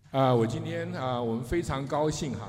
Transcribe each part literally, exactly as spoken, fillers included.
啊、我今天啊、我们非常高兴哈。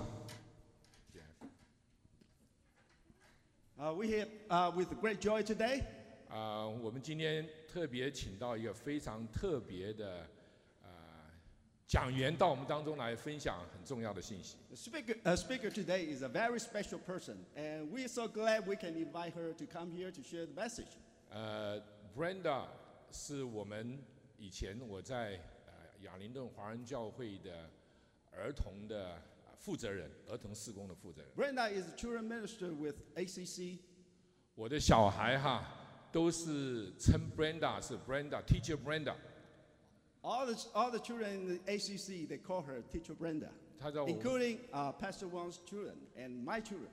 Uh, we have, uh, with great joy today, 啊、我们今天特别请到一个非常特别的啊、讲员到我们当中来分享很重要的信息。 the speaker, uh, speaker today is a very special person, and we're so glad we can invite her to come here to share the message. 呃，Brenda 是我们以前我在呃亚灵顿华人教会的儿童的呃负责人，儿童事工的负责人。 Brenda is a children minister with A C C. 我的小孩哈都是称 Brenda 是 Brenda Teacher Brenda， All the, all the children in the A C C, they call her Teacher Brenda, 他叫我 including uh, Pastor Wang's children and my children.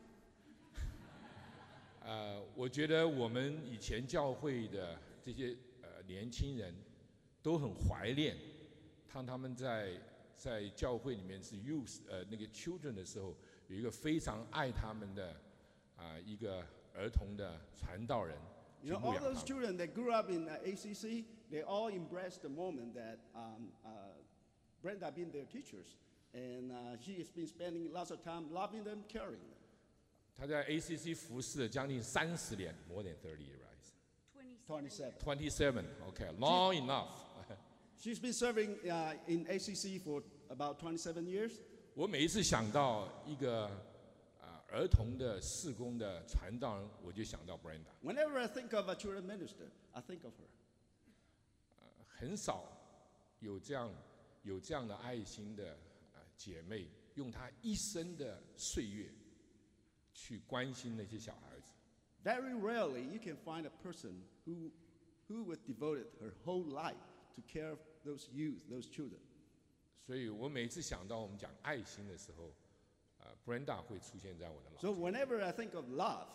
呃，我觉得我们以前教会的这些呃年轻人都很怀念，当他们在在教会里面是 youth 呃那个 children 的时候，有一个非常爱他们的啊、一个儿童的传道人 You 去 know, 牧 all 养 those 他们。 children that grew up in uh, A C C, they all embraced the moment that um, uh, Brenda being their teachers. And uh, she has been spending lots of time loving them, caring them. 他在 A C C 服侍了将近三十年，more than thirty years， twenty-seven. twenty seven，OK，long enough。 She's been serving uh, in A C C for about twenty-seven years. 我每一次想到一个啊、儿童的事工的传道人，我就想到 Brenda。 Whenever I think of a children minister, I think of her. 很少有这样有这样的爱心的啊、姐妹，用她一生的岁月去关心那些小孩子。 Very rarely you can find a person who, who would devoted her whole life to care of those youth, those children. 所以我每次想到我们讲爱心的时候，啊、Brenda 会出现在我的脑 So 中。 whenever I think of love,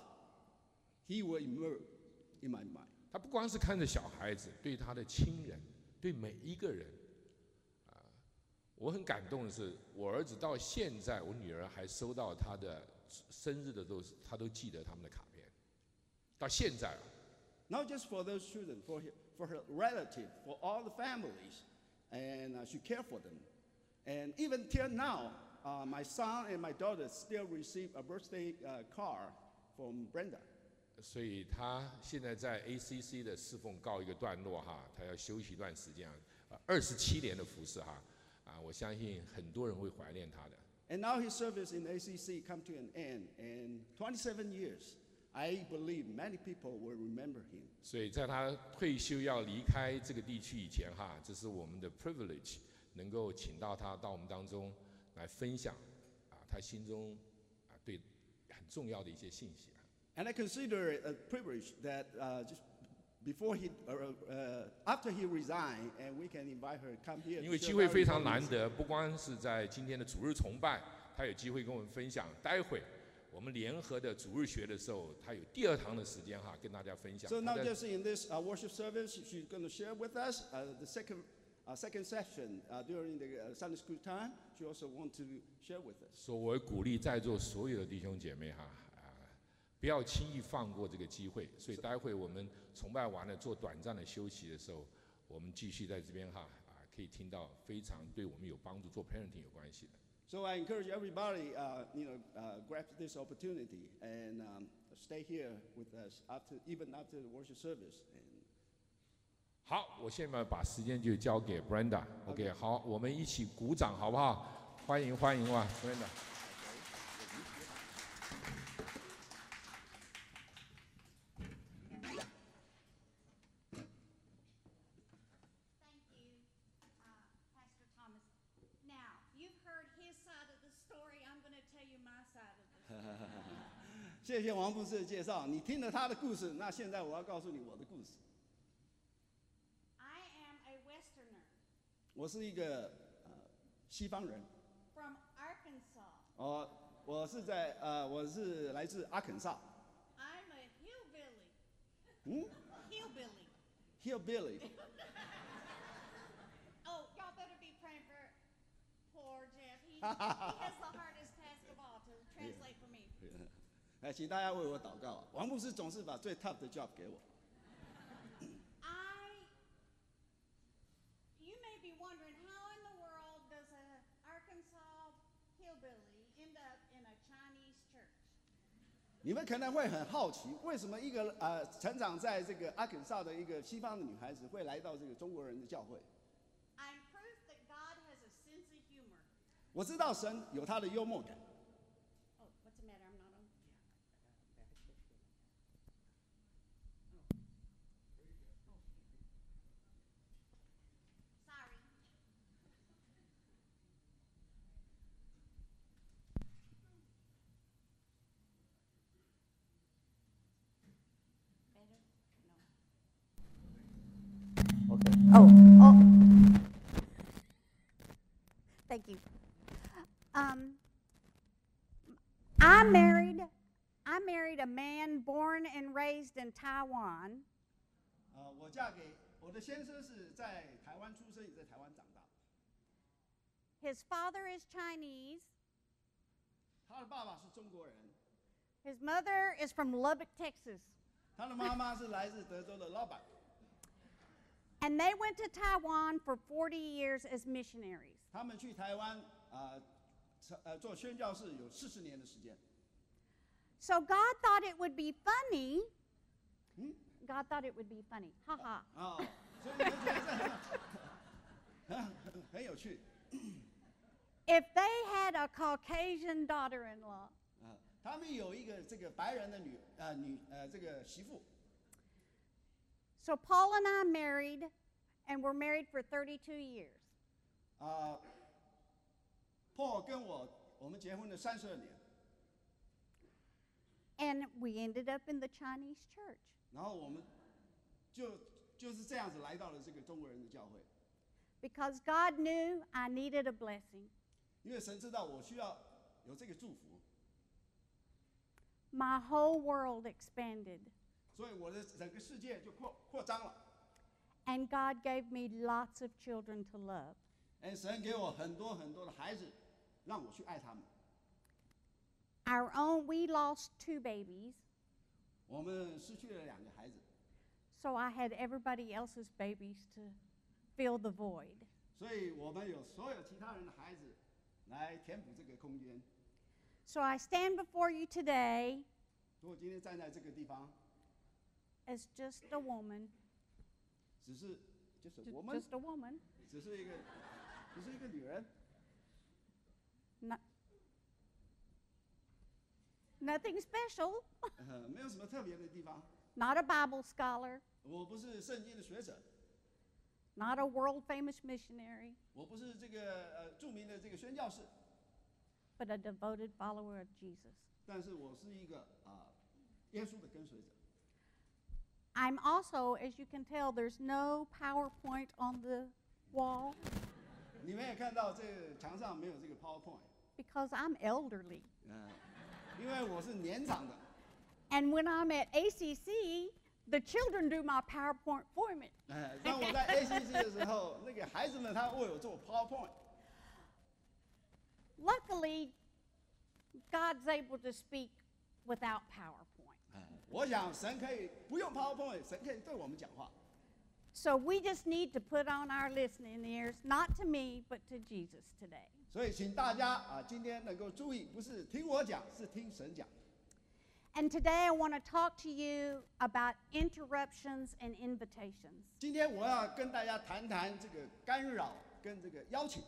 he will emerge in my mind. 她不光是看着小孩子，对她的亲人，对每一个人，啊、我很感动的是，我儿子到现在，我女儿还收到他的生日的时候，他都记得他们的卡片，到现在啊。 Not just for those children, for her, for her relative, for all the families, and uh, she cared for them. And even till now, uh, my son and my daughter still receive a birthday uh, card from Brenda. 所以他现在在 A C C 的侍奉告一个段落哈，他要休息一段时间啊，二十七年的服侍哈，啊，我相信很多人会怀念他的。 And now his service in A C C come to an end. And twenty-seven years, I believe many people will remember him. 所以在他退休要离开这个地区以前哈，这是我们的 privilege， 能够请到他到我们当中来分享啊，他心中啊对很重要的一些信息。 And I consider it a privilege that uh, just before he, uh, uh, after he resigned, and we can invite her to come here. 因 to 为 share 机会 very 非常 important 难 message. 得，不光是在今天的主日崇拜，他有机会跟我们分享。待会我们联合的主日学的时候，他有第二堂的时间哈，跟大家分享。 So 他 not 在 just in this uh, worship service, she's going to share with us uh, the second, uh, second session uh, during the uh, Sunday school time. She also want to share with us. 说，我鼓励在座所有的弟兄姐妹哈啊，不要轻易放过这个机会。所以待会我们崇拜完了做短暂的休息的时候，我们继续在这边哈啊，可以听到非常对我们有帮助，做 parenting 有关系的。 So I encourage everybody, uh, you know, uh, grab this opportunity and um, stay here with us after, even after the worship service. And 好，我现在把时间就交给 Brenda。OK， 好，我们一起鼓掌好不好？欢迎欢迎哇 ，Brenda。 Thank you, uh, Pastor Thomas. Now, you've heard his side of the story. I'm going to tell you my side of the story. 谢谢王牧师的介绍，你听了他的故事，那现在我要告诉你我的故事。 I am a Westerner 我是一个呃西方人， from Arkansas. 哦，我是在呃我是来自阿肯色， I'm a hillbilly. 嗯 Hillbilly. ，hillbilly， Oh, y'all better be praying for poor Jeff. He, he has the hardest task of all to translate for me. 哎，请大家为我祷告。王牧师总是把最 tough 的 job 给我。 I, you may be wondering how in the world does a hillbilly end up in a Chinese church? 你们可能会很好奇，为什么一个呃成长在这个阿肯色的一个西方的女孩子会来到这个中国人的教会？ I'm proof that God has a sense of humor. 我知道神有他的幽默感。 Oh, what's the matter? I'm not on. Sorry. Better? No. OK， Oh, oh. Thank you. Um, I married, I married a man born and raised in Taiwan. 呃，我嫁给我的先生是在台湾出生，也在台湾长大。 His father is Chinese. 他的爸爸是中国人， His mother is from Lubbock, Texas. 他的妈妈是来自德州的老板。 And they went to Taiwan for forty years as missionaries. 他们去台湾啊，呃, 呃做宣教士有四十年的时间。 So God thought it would be funny. 嗯 God thought it would be funny. Ha ha. 啊，所以你们觉得这很很很有趣 If they had a Caucasian daughter-in-law. 啊。他们有一个这个白人的女呃女呃这个媳妇。 So Paul and I married, and we're married for thirty-two years. 啊 ，Paul 跟我我们结婚了三十二年， And we ended up in the Chinese church. 然后我们就就是这样子来到了这个中国人的教会， Because God knew I needed a blessing. 因为神知道我需要有这个祝福， My whole world expanded. 所以我的整个世界就扩扩张了。 And God gave me lots of children to love. 哎，神给我很多很多的孩子，让我去爱他们。 Our own, we lost two babies, 我们失去了两个孩子， so I had everybody else's babies to fill the void. 所以我们有所有其他人的孩子来填补这个空间。 So I stand before you today 所以我今天站在这个地方， as just a woman, 只是就是 ju- 我们 just a woman, 只是一个只是一个女人， not, nothing special, 呃，没有什么特别的地方。 not a Bible scholar, 我不是圣经的学者， not a world famous missionary, 我不是这个呃著名的这个宣教士， but a devoted follower of Jesus. 但是我是一个啊、耶稣的跟随者。 I'm also, as you can tell, there's no PowerPoint on the wall 你们也看到这个墙上没有这个 PowerPoint， because I'm elderly. 嗯、因为我是年长的。 And when I'm at A C C, the children do my PowerPoint for me. 哎，当我在 A C C 的时候，那个孩子们他为我做 PowerPoint。 Luckily, God's able to speak without PowerPoint. 哎，我想神可以不用 PowerPoint， 神可以对我们讲话。 So we just need to put on our listening ears, not to me, but to Jesus today. 所以请大家啊，今天能够注意，不是听我讲，是听神讲。 And today I want to talk to you about interruptions and invitations. 今天我要跟大家谈谈这个干扰跟这个邀请。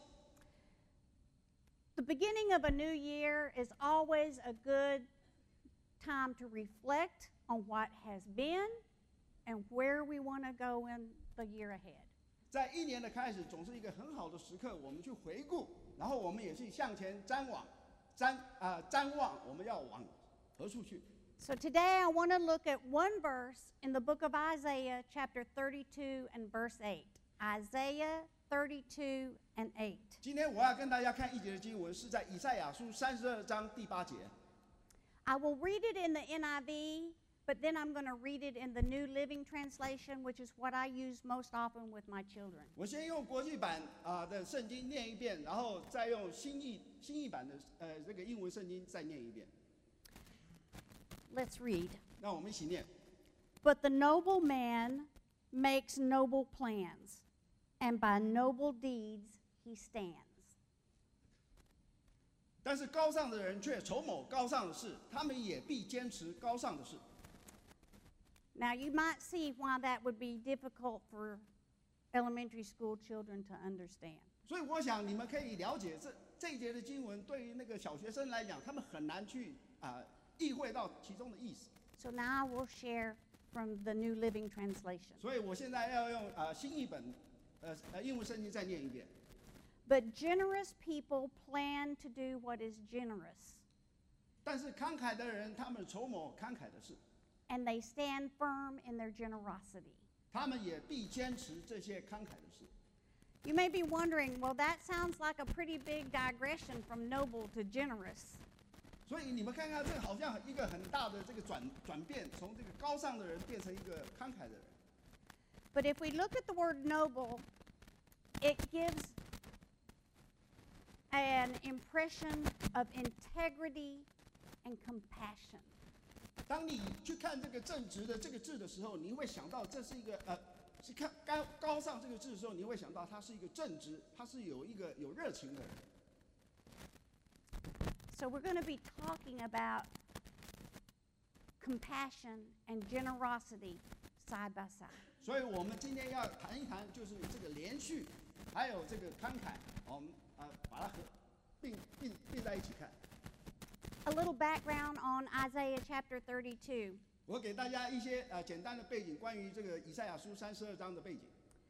The beginning of a new year is always a good time to reflect on what has been and where we want to go in the year ahead. 在一年的开始，总是一个很好的时刻，我们去回顾，然后我们也去向前瞻望，瞻啊、瞻望我们要往何处去。 So today I want to look at one verse in the book of Isaiah, chapter thirty-two and verse eight. Isaiah thirty-two and eight. 今天我要跟大家看一节的经文，是在以赛亚书三十二章第八节。 I will read it in the N I V, but then I'm going to read it in the New Living Translation, which is what I use most often with my children. 我先用国际版啊、的圣经念一遍，然后再用新译新译版的呃这个英文圣经再念一遍。 Let's read. 那我们一起念。 But the noble man makes noble plans, and by noble deeds he stands. 但是高尚的人却筹谋高尚的事，他们也必坚持高尚的事。 Now, you might see why that would be difficult for elementary school children to understand. 所以我想你们可以了解这这一节的经文，对于那个小学生来讲，他们很难去啊、意会到其中的意思。 So now I will share from the New Living Translation. 所以我现在要用啊、新译本，呃呃英文圣经再念一遍。 But generous people plan to do what is generous, 但是慷慨的人，他们筹谋慷慨的事， and they stand firm in their generosity. 他们也必坚持这些慷慨的事。 You may be wondering, well, that sounds like a pretty big digression from noble to generous. 所以你们看看，这个好像一个很大的这个转转变，从这个高尚的人变成一个慷慨的人。 But if we look at the word noble, it gives an impression of integrity and compassion. 当你去看这个正直的这个字的时候，你会想到这是一个呃，是看高高尚这个字的时候，你会想到他是一个正直，他是有一个有热情的人。 So we're going to be talking about compassion and generosity side by side. 所以我们今天要谈一谈，就是这个连续，还有这个慷慨，我们啊、把它合并并并在一起看。 A little background on Isaiah chapter thirty-two. 我给大家一些呃简单的背景，关于这个以赛亚书三十二章的背景。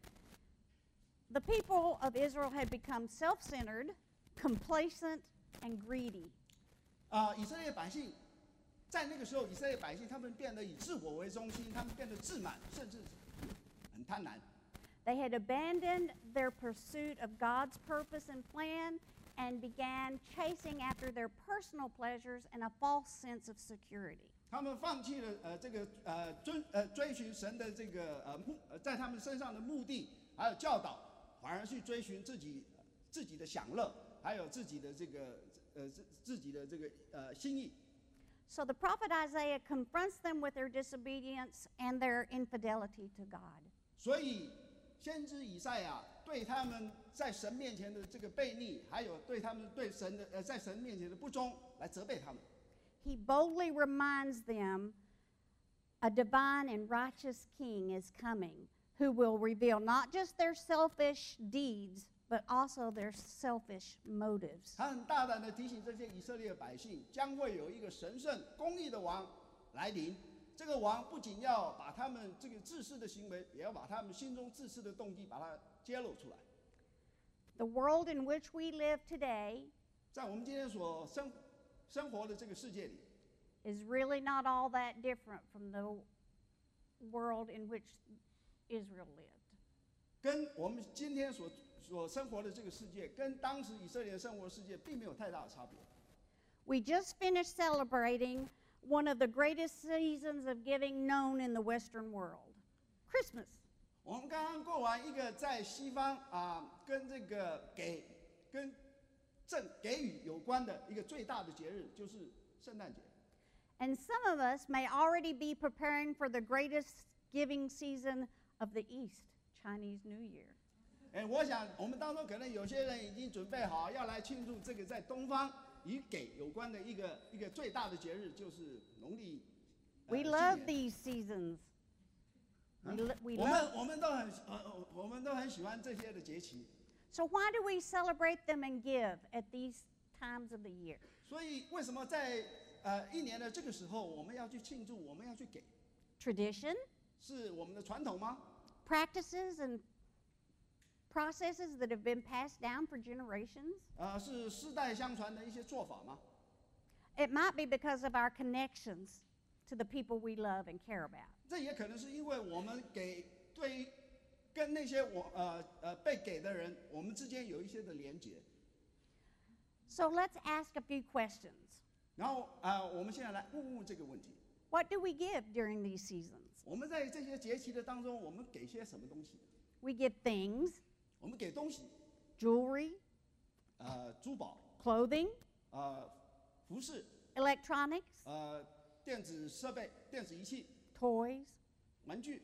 The people of Israel had become self-centered, complacent, and greedy. 啊、以色列百姓在那个时候，以色列百姓他们变得以自我为中心，他们变得自满，甚至很贪婪。 They had abandoned their pursuit of God's purpose and plan and began chasing after their personal pleasures and a false sense of security. 他们放弃了呃这个呃追呃追寻神的这个呃目呃在他们身上的目的，还有教导，反而去追寻自己自己的享乐，还有自己的这个呃自自己的这个呃心意。 So the prophet Isaiah confronts them with their disobedience and their infidelity to God. 所以先知以赛亚对他们在神面前的这个悖逆，还有对他们对神的呃在神面前的不忠，来责备他们。 He boldly reminds them a divine and righteous king is coming who will reveal not just their selfish deeds, but also their selfish motives. 他很大胆地提醒这些以色列百姓，将会有一个神圣公义的王来临。这个王不仅要把他们这个自私的行为，也要把他们心中自私的动机把它揭露出来。 The world in which we live today 在我们今天所生生活的这个世界里， is really not all that different from the world in which Israel lived. 跟我们今天所所生活的这个世界，跟当时以色列生活的世界并没有太大的差别。 We just finished celebrating one of the greatest seasons of giving known in the Western world, Christmas. 我们刚刚过完一个在西方啊，跟这个给跟赠给予有关的一个最大的节日，就是圣诞节。 And some of us may already be preparing for the greatest giving season of the East, Chinese New Year. 哎，我想我们当中可能有些人已经准备好要来庆祝这个在东方与给有关的一个一个最大的节日，就是农历。呃 We 新 love 年 these seasons. We, 啊 lo- we 我 love. 们我们都很呃我们都很喜欢这些的节气， So why do we celebrate them and give at these times of the year? 所以为什么在呃一年的这个时候我们要去庆祝，我们要去给， Tradition, 是我们的传统吗？ practices, and processes that have been passed down for generations. 呃，是世代相传的一些做法吗？ It might be because of our connections to the people we love and care about. 这也可能是因为我们给对于跟那些我呃呃被给的人，我们之间有一些的连结。 So let's ask a few questions. 然后啊、呃我们现在来问问这个问题： What do we give during these seasons? 我们在这些节气的当中，我们给些什么东西？ We give things, 我们给东西， jewelry, 呃，珠宝， clothing, 呃，服饰， electronics, 呃，电子设备、电子仪器、 toys, 玩具，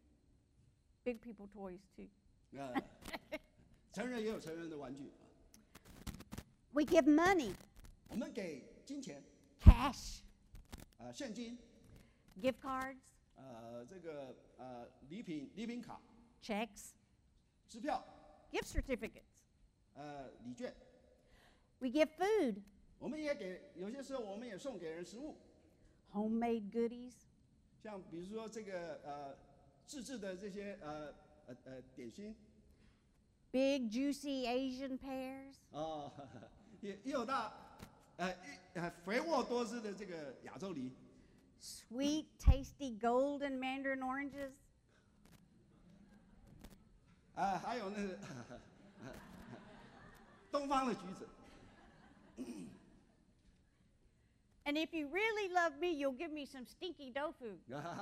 big people toys too. 呃，成人也有成人的玩具。 We give money, 我们给金钱， cash, 呃，现金， gift cards, 呃，这个呃礼品礼品卡、 checks, 支票、 gift certificates. 呃礼券。 We give food, 我们也给，有些时候我们也送给人食物， homemade goodies, 像比如说这个呃自制的这些呃呃呃点心 big juicy Asian pears, 哦，也也有大呃一呃肥沃多汁的这个亚洲梨， sweet, tasty golden mandarin oranges, 啊、还有那个东方的橘子。 and if you really love me, you'll give me some stinky tofu.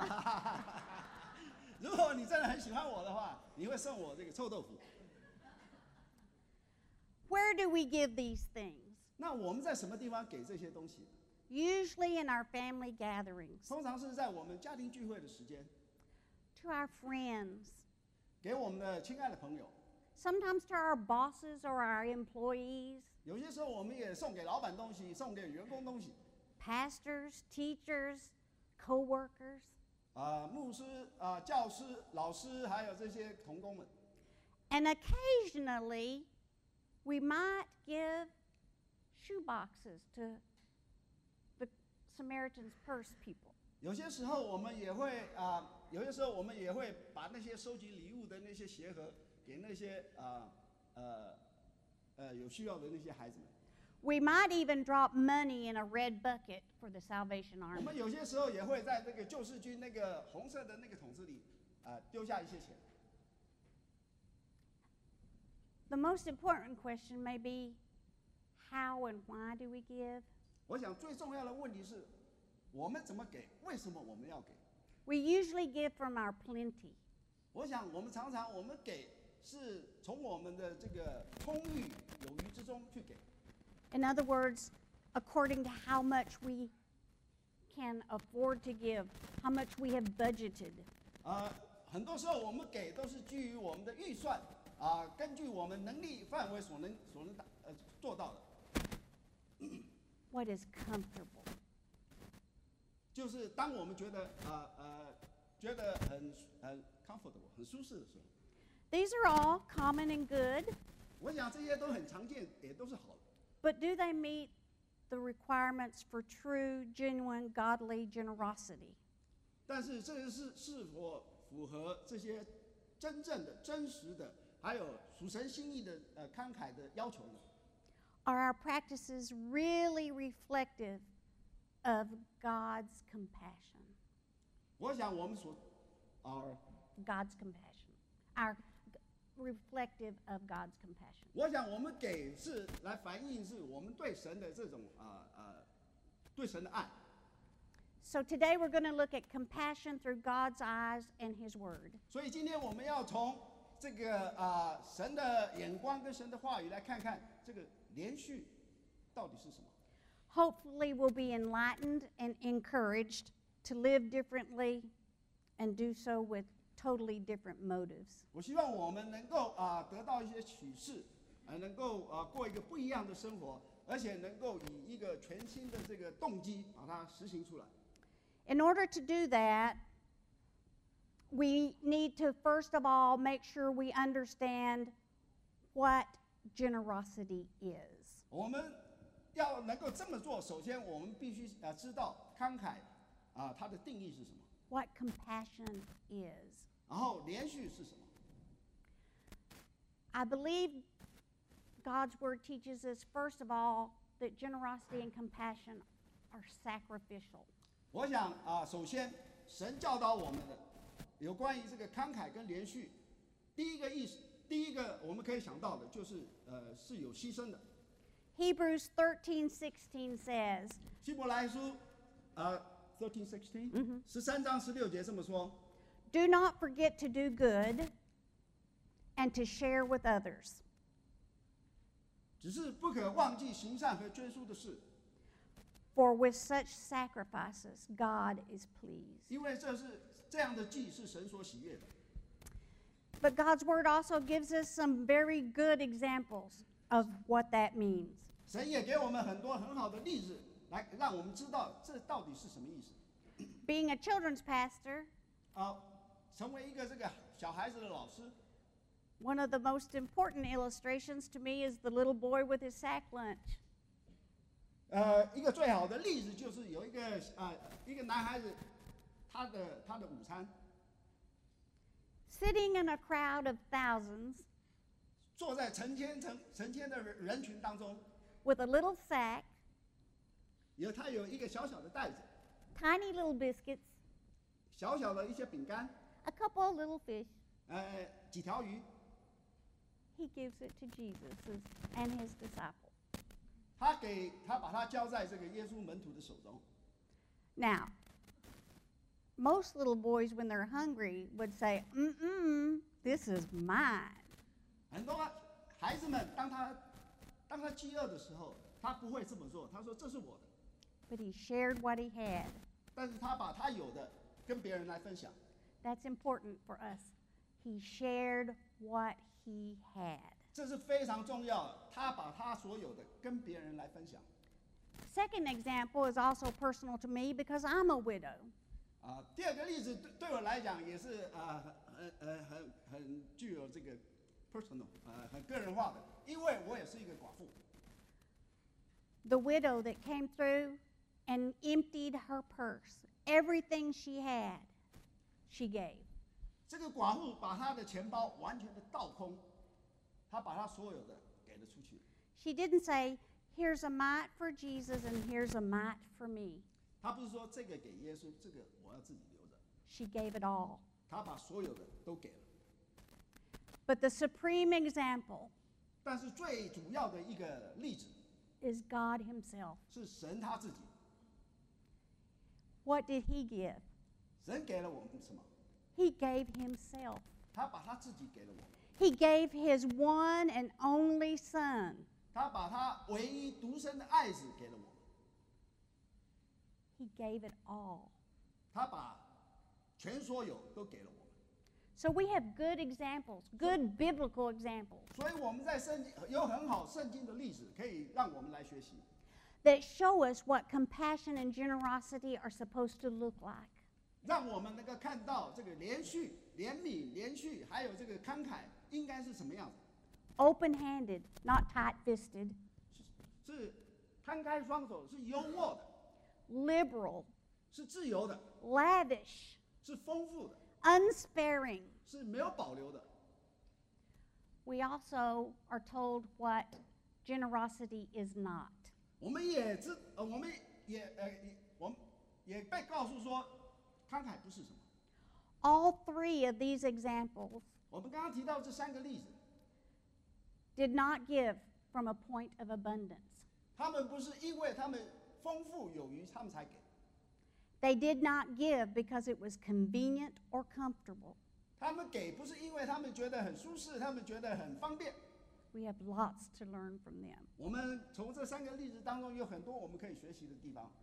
如果你真的很喜欢我的话，你会送我这个臭豆腐。 Where do we give these things? 那我们在什么地方给这些东西？ Usually in our family gatherings, 通常是在我们家庭聚会的时间， to our friends, 给我们的亲爱的朋友。 sometimes to our bosses or our employees, 有些时候我们也送给老板东西，送给员工东西。 pastors, teachers, co-workers. 啊、牧师、啊、教师、老师，还有这些童工们。 And occasionally, we might give shoe boxes to the Samaritan's Purse people. 有些时候我们也会啊、有些时候我们也会把那些收集礼物的那些鞋盒给那些啊呃呃有需要的那些孩子们。 We might even drop money in a red bucket for the Salvation 我 Army. 们有些时候也会在这个救世军那个红色的那个桶子里啊、丢下一些钱。 The most important question may be, how and why do we give? 我想最重要的问题是，我们怎么给？为什么我们要给？ We usually give from our plenty. 我想我们常常我们给是从我们的这个充裕有余之中去给。 In other words, according to how much we can afford to give, how much we have budgeted. 啊、很多时候我们给都是基于我们的预算啊、根据我们能力范围所能所能达呃做到的。 What is comfortable? 就是当我们觉得啊 呃, 呃觉得很很 comfortable 很舒适的时候， These are all common and good, 我想这些都很常见，也都是好的。 but do they meet the requirements for true, genuine, godly generosity? 但是这个是是否符合这些真正的、真实的，还有属神心意的呃慷慨的要求呢？ Are our practices really reflective of God's compassion? 我想我们所啊， God's compassion. Our reflective of God's compassion. 我想我们给是来反映是我们对神的这种啊啊对神的爱。 So today we're going to look at compassion through God's eyes and His Word. 所以今天我们要从这个啊、神的眼光跟神的话语来看看这个连续到底是什么。 Hopefully we'll be enlightened and encouraged to live differently and do so with totally different motives. 我希望我们能够啊、得到一些启示，啊能够啊过一个不一样的生活，而且能够以一个全新的这个动机把它实行出来。 In order to do that, we need to first of all make sure we understand what generosity is. 我们要能够这么做，首先我们必须啊知道慷慨啊它的定义是什么， What compassion is. 然后连续是什么。 I believe God's Word teaches us, first of all, that generosity and compassion are sacrificial. 我想啊，首先神教导我们的有关于这个慷慨跟连续，第一个意思，第一个我们可以想到的就是呃是有牺牲的。 Hebrews thirteen sixteen says, 希伯来书呃 thirteen sixteen 十三章十六节这么说， Do not forget to do good and to share with others, 只是不可忘记行善和捐书的事， for with such sacrifices God is pleased. 因为这是这样的祭是神所喜悦的。 But God's Word also gives us some very good examples of what that means. 神也给我们很多很好的例子，来让我们知道这到底是什么意思。 Being a children's pastor, 啊，成为一个这个小孩子的老师， one of the most important illustrations to me is the little boy with his sack lunch. 呃，一个最好的例子就是有一个啊、呃、一个男孩子，他的他的午餐， Sitting in a crowd of thousands 坐在成千成成千的人群当中， with a little sack, 有他有一个小小的袋子， tiny little biscuits, 小小的一些饼干， a couple of little fish. 呃，几条鱼， He gives it to Jesus and his disciples. 他给他把它交在这个耶稣门徒的手中。 Now, most little boys, when they're hungry, would say, mm-mm, this is mine. 很多孩子们，当他当他饥饿的时候，他不会这么做，他说这是我的， But he shared what he had. 但是他把他有的跟别人来分享。 That's important for us. He shared what he had. 这是非常重要的，他把他所有的跟别人来分享。 Second example is also personal to me because I'm a widow. 啊，第二个例子对对我来讲也是啊，很呃很很具有这个 personal 啊，很个人化的，因为我也是一个寡妇。 The widow that came through and emptied her purse. Everything she had, she gave. 这个寡妇把她的钱包完全的倒空，她把她所有的给了出去。 She didn't say, here's a mite for Jesus and here's a mite for me. 她不是说这个给耶稣，这个我要自己留着， She gave it all. 她把所有的都给了。 But the supreme example 但是最主要的一个例子 is God himself. 是神他自己， What did he give? 神给了我们什么？ He gave himself. 他把他自己给了我们， He gave his one and only son. 他把他唯一独生的爱子给了我们， He gave it all. 他把全所有都给了我们。 So we have good examples, good biblical examples 所以我们在圣经有很好圣经的例子，可以让我们来学习， that show us what compassion and generosity are supposed to look like. 让我们能够看到这个连续、怜悯、连续，还有这个慷慨应该是什么样子， Open-handed, not tight-fisted. 是摊开双手，是优渥的， Liberal, 是自由的， lavish, 是丰富的， unsparing. 是没有保留的。 We also are told what generosity is not. 我们也知，呃，我们也呃，也我们也被告诉说，慷慨不是什么。 All three of these examples 我们刚刚提到这三个例子， did not give from a point of abundance. 他们不是因为他们丰富有余，他们才给。 They did not give because it was convenient or comfortable. 他们给不是因为他们觉得很舒适，他们觉得很方便。 We have lots to learn from them. 我们从这三个例子当中有很多我们可以学习的地方。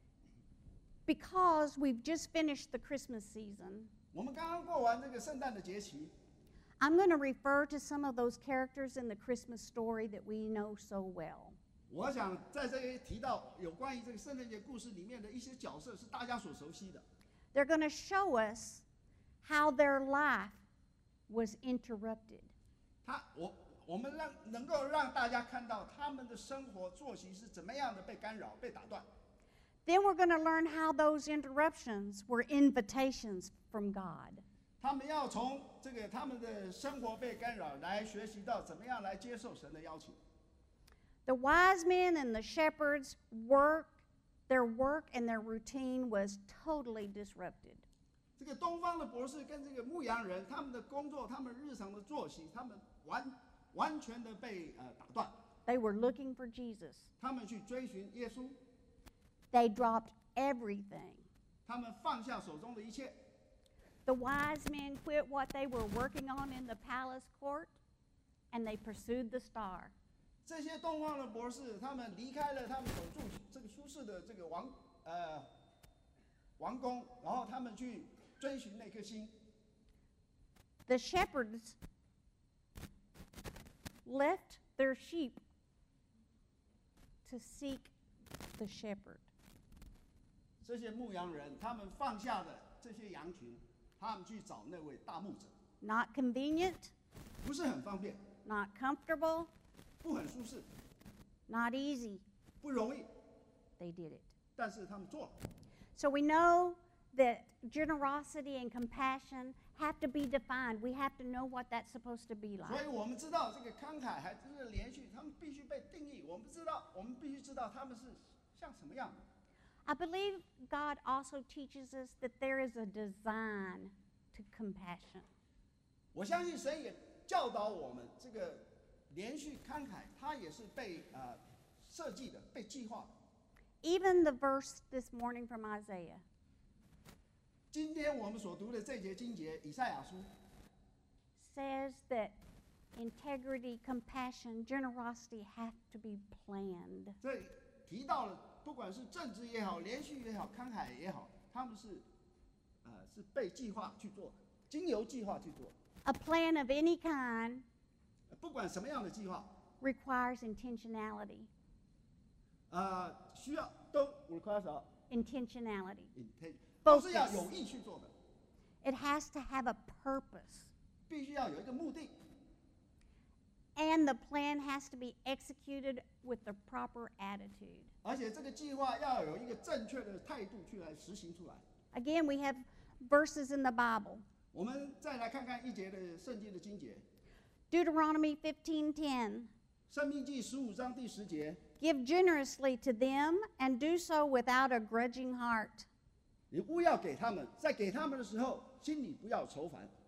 Because we've just finished the Christmas season, 我们刚刚过完这个圣诞的节期， I'm going to refer to some of those characters in the Christmas story that we know so well. 我想在这里提到有关于这个圣诞节故事里面的一些角色是大家所熟悉的。 They're going to show us how their life was interrupted. 他我我们让能够让大家看到他们的生活作息是怎么样的被干扰、被打断。 Then we're going to learn how those interruptions were invitations from God. 他们要从这个他们的生活被干扰来学习到怎么样来接受神的邀请。 The wise men and the shepherds work, their work and their routine was totally disrupted. 这个东方的博士跟这个牧羊人，他们的工作、他们日常的作息，他们完完全的被呃打断。 They were looking for Jesus. 他们去追寻耶稣， They dropped everything. 他们放下手中的一切。 The wise men quit what they were working on in the palace court and they pursued the star. 这些东方的博士，他们离开了他们所住这个舒适的这个王呃王宫，然后他们去追寻那颗星。 The shepherds left their sheep to seek the shepherd. 这些牧羊人，他们放下了这些羊群，他们去找那位大牧者， Not convenient, 不是很方便， not comfortable, 不很舒适， not easy. 不容易， They did it. 但是他们做了。 So we know that generosity and compassion have to be defined. We have to know what that's supposed to be 所以 like. 我们知道这个慷慨还是连续，他们必须被定义。我们知道，我们必须知道他们是像什么样的。 I believe God also teaches us that there is a design to compassion. 我相信神也教导我们，这个连续慷慨，它也是被呃设计的、被计划的。 Even the verse this morning from Isaiah 今天我们所读的这节经节，以赛亚书 says that integrity, compassion, generosity have to be planned. 这里提到了，不管是正直也好，连续也好，慷慨也好，他们是呃是被计划去做的，经由计划去做的。 A plan of any kind 不管什么样的计划， requires intentionality. 呃，需要都 require 啥 Intentionality. intent，都 Focus. 是要有意去做的， It has to have a purpose. 必须要有一个目的， And the plan has to be executed with the proper attitude. 而且这个计划要有一个正确的态度去来实行出来。 Again, we have verses in the Bible. 我们再来看看一节的圣经的经节， Deuteronomy fifteen ten. 生命记十五章第十节， Give generously to them and do so without a grudging heart. 你勿要给他们，在给他们的时候，心里不要愁烦。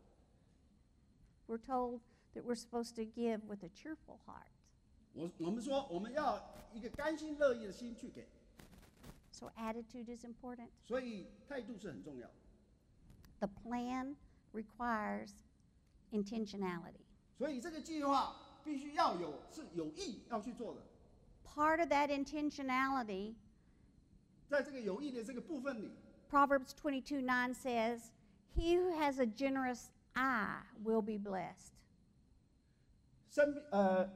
We're told that we're supposed to give with a cheerful heart. 我我们说，我们要一个甘心乐意的心去给， So attitude is important. 所以态度是很重要。 The plan requires intentionality. 所以这个计划必须要有是有意要去做的， Part of that intentionality, 在这个有意的这个部分里， Proverbs twenty-two nine says, He who has a generous eye will be blessed. 生命呃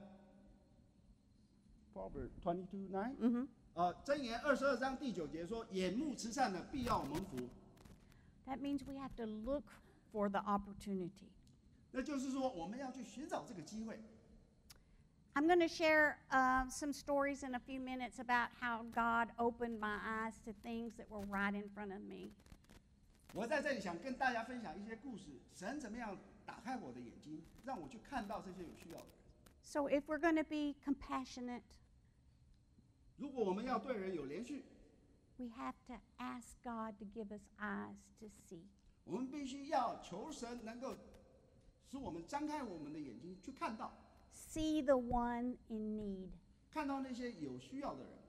，Proverbs twenty two nine， Mhm. 呃，箴言二十二章第九节说，眼目慈善的必要蒙福。 That means we have to look for the opportunity. 那就是说，我们要去寻找这个机会。 I'm going to share uh, some stories in a few minutes about how God opened my eyes to things that were right in front of me. 我在这里想跟大家分享一些故事，神怎么样打开我的眼睛，让我去看到这些有需要的人。 So if we're going to be compassionate, 如果我们要对人有连续， we have to ask God to give us eyes to see. 我们必须要求神能够使我们张开我们的眼睛去看到， See the one in need. 看到那些有需要的人。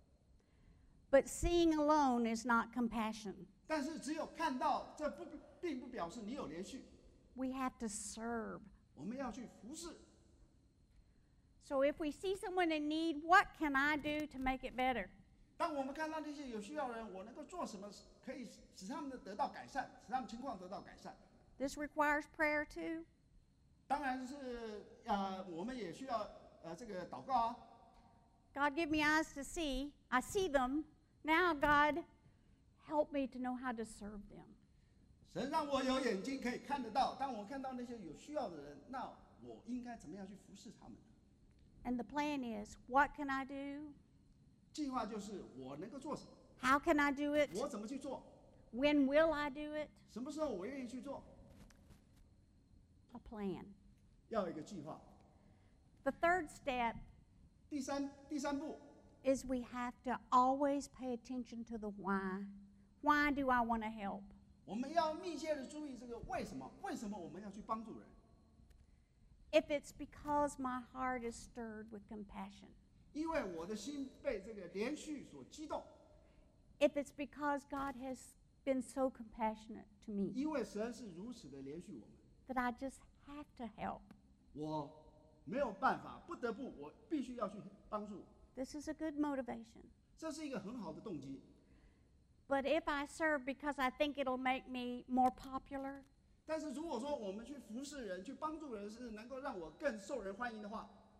But seeing alone is not compassion. 但是只有看到，这不并不表示你有连续。 We have to serve. 我们要去服侍。 So if we see someone in need, what can I do to make it better? 当我们看到那些有需要的人，我能够做什么可以使他们的得到改善，使他们情况得到改善？ This requires prayer too. 当然是呃，我们也需要呃这个祷告啊。 God, give me eyes to see. I see them. Now, God, help me to know how to serve them. 神让我有眼睛可以看得到，当我看到那些有需要的人，那我应该怎么样去服侍他们？ And the plan is, what can I do? 计划就是我能够做什么， How can I do it? 我怎么去做， When will I do it? 什么时候我愿意去做， A plan. 要有一个计划。 The third step 第三第三步， is we have to always pay attention to the why. Why do I want to help? 我们要密切的注意这个为什么？为什么我们要去帮助人？ If it's because my heart is stirred with compassion. 因为我的心被这个连续所激动， If it's because God has been so compassionate to me 因为神是如此的连续我们， that I just have to help. 我没有办法，不得不，我必须要去帮助。 This is a good motivation. 这是一个很好的动机。 But if I serve because I think it'll make me more popular, 但是如果说我们去服侍人、去帮助人，是能够让我更受人欢迎的话，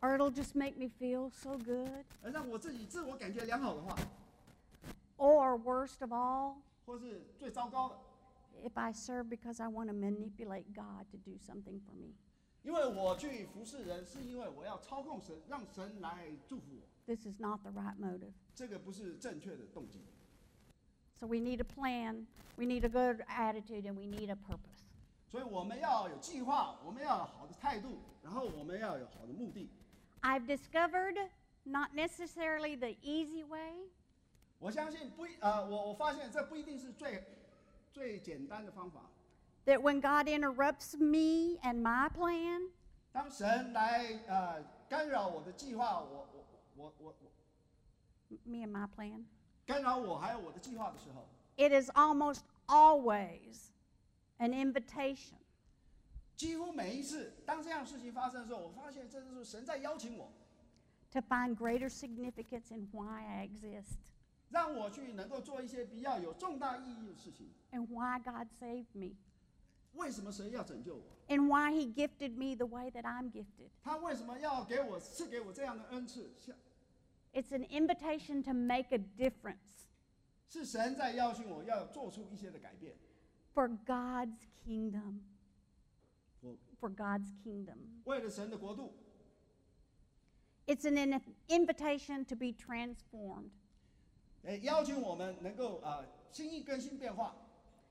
or it'll just make me feel so good, 而让我自己自我感觉良好的话， or worst of all, 或是最糟糕的， if I serve because I want to manipulate God to do something for me. 因为我去服侍人，是因为我要操控神，让神来祝福我， This is not the right motive. 这个不是正确的动机。 So we need a plan, we need a good attitude, and we need a purpose. 所以我们要有计划，我们要有好的态度，然后我们要有好的目的。 I've discovered not necessarily the easy way, 我相信不一呃，我我发现这不一定是最最简单的方法。 that when God interrupts me and my plan, 当神来呃干扰我的计划，我我我我我 me and my plan, 干扰我还有我的计划的时候， it is almost always an invitation 几乎每一次当这样的事情发生的时候，我发现这就是神在邀请我， to find greater significance in why I exist 让我去能够做一些比较有重大意义的事情。 and why God saved me 为什么神要拯救我？ and why He gifted me the way that I'm gifted. 他为什么要给我赐给我这样的恩赐？像 It's an invitation to make a difference 是神在邀请我要做出一些的改变。 for God's kingdom. 我 For God's kingdom. 为了神的国度， It's an in- invitation to be transformed. 诶，邀请我们能够啊、呃、心意更新变化。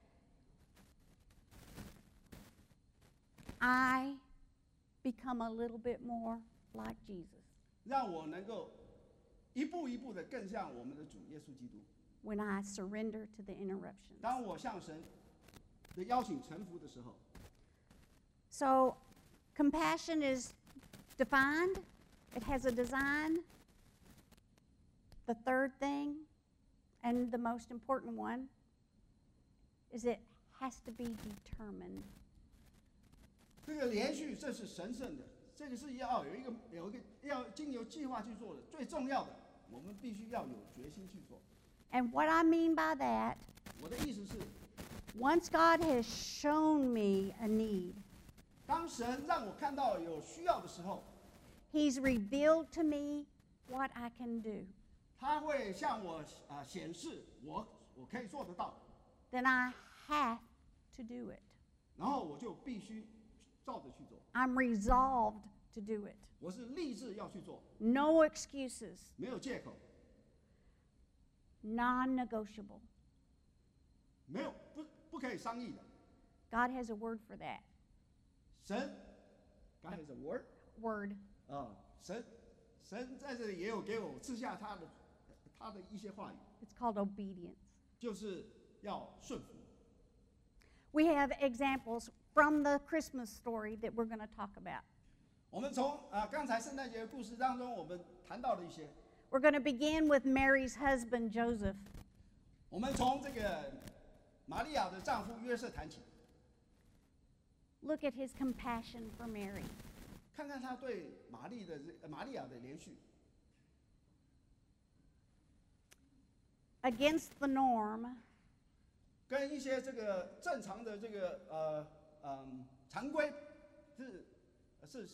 I become a little bit more like Jesus 让我能够一步一步的更像我们的主耶稣基督。 when I surrender to the interruptions. 当我向神的邀请臣服的时候， So, compassion is defined, it has a design. The third thing, and the most important one, is it has to be determined. 这个连续这是神圣的，这个是要有一个有一个要经由计划去做的。最重要的，我们必须要有决心去做。 And what I mean by that, 我的意思是， once God has shown me a need, 当神让我看到有需要的时候， He's revealed to me what I can do. 他会向我啊、呃、显示我我可以做得到， Then I have to do it. 然后我就必须照着去做。 I'm resolved to do it. 我是立志要去做， No excuses, 没有借口， non-negotiable. 没有不不可以商议的。 God has a word for that. 神，God has a word Word. 啊、神神在这里也有给我赐下他的他的一些话语， It's called obedience. 就是要顺服。 We have examples from the Christmas story that we're going to talk about. 我们从啊、刚才圣诞节的故事当中，我们谈到了一些。 We're going to begin with Mary's husband, Joseph. 我们从这个玛利亚的丈夫约瑟谈起， Look at his compassion for Mary. 看看他对玛丽的这呃玛利亚的连续。 Against the norm, 跟一些这个正常的这个呃嗯常规是是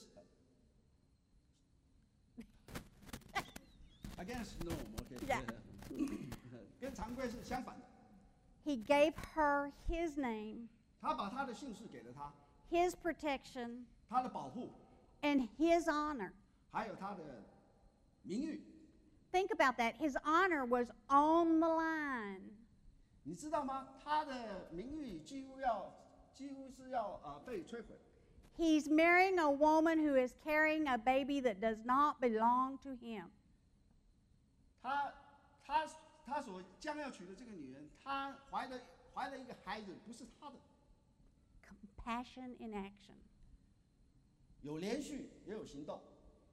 against norm，OK，、 Yeah. 跟常规是相反的。 he gave her his name, 他把他的姓氏给了他， his protection, 他的保护， and his honor. 还有他的名誉。 Think about that. His honor was on the line. 你知道吗？他的名誉几乎要几乎是要呃被摧毁。 He's marrying a woman who is carrying a baby that does not belong to him. 他他他所将要娶的这个女人，她怀了怀了一个孩子，不是她的。 Compassion in action. 有连续，也有行动。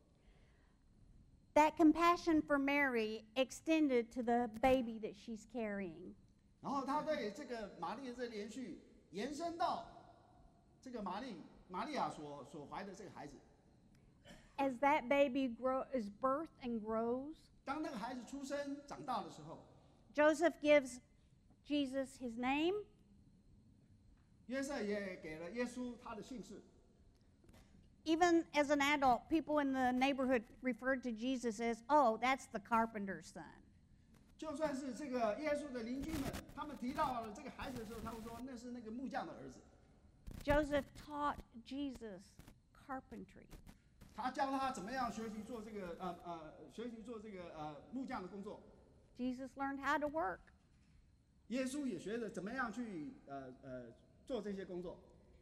That compassion for Mary extended to the baby that she's carrying. 然后他对这个玛丽的这连续延伸到这个玛丽玛利亚所所怀的这个孩子。 As that baby grow, is birthed and grows, 当那个孩子出生长大的时候， Joseph gives Jesus his name, 约瑟也给了耶稣他的姓氏， Even as an adult, people in the neighborhood referred to Jesus as, oh, that's the carpenter's son. 就算是这个耶稣的邻居们，他们提到了这个孩子的时候，他们说那是那个木匠的儿子。 Joseph taught Jesus carpentry. 他教他怎么样学习做这个呃呃学习做这个呃木匠的工作。 Jesus learned how to work. 耶稣也学着怎么样去呃呃做这些工作。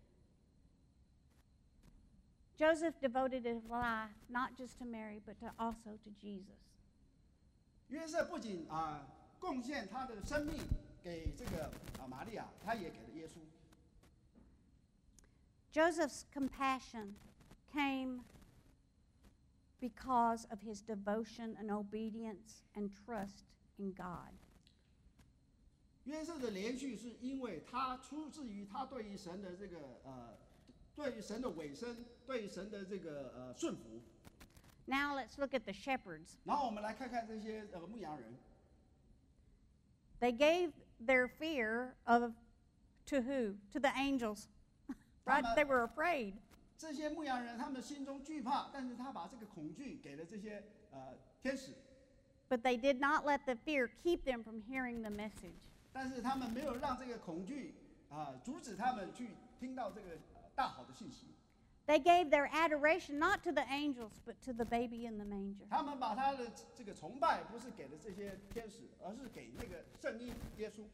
Joseph devoted his life not just to Mary, but to also to Jesus. 约瑟不仅啊、贡献他的生命给这个啊、玛利亚，他也给了耶稣。 Joseph's compassion came because of his devotion and obedience and trust in God. 约瑟的连续是因为他出自于他对于神的这个呃，对于神的委身，对于神的这个呃顺服。 Now let's look at the shepherds. 然后我们来看看这些呃牧羊人， They gave their fear of to who? To the angels. Right? They were afraid. 这些牧羊人他们心中惧怕，但是他把这个恐惧给了这些呃天使， But they did not let the fear keep them from hearing the message. 但是他们没有让这个恐惧啊、阻止他们去听到这个、呃、大好的信息。 They gave their adoration not to the angels, but to the baby in the manger. 他们把他的这个崇拜不是给了这些天使，而是给那个圣婴耶稣。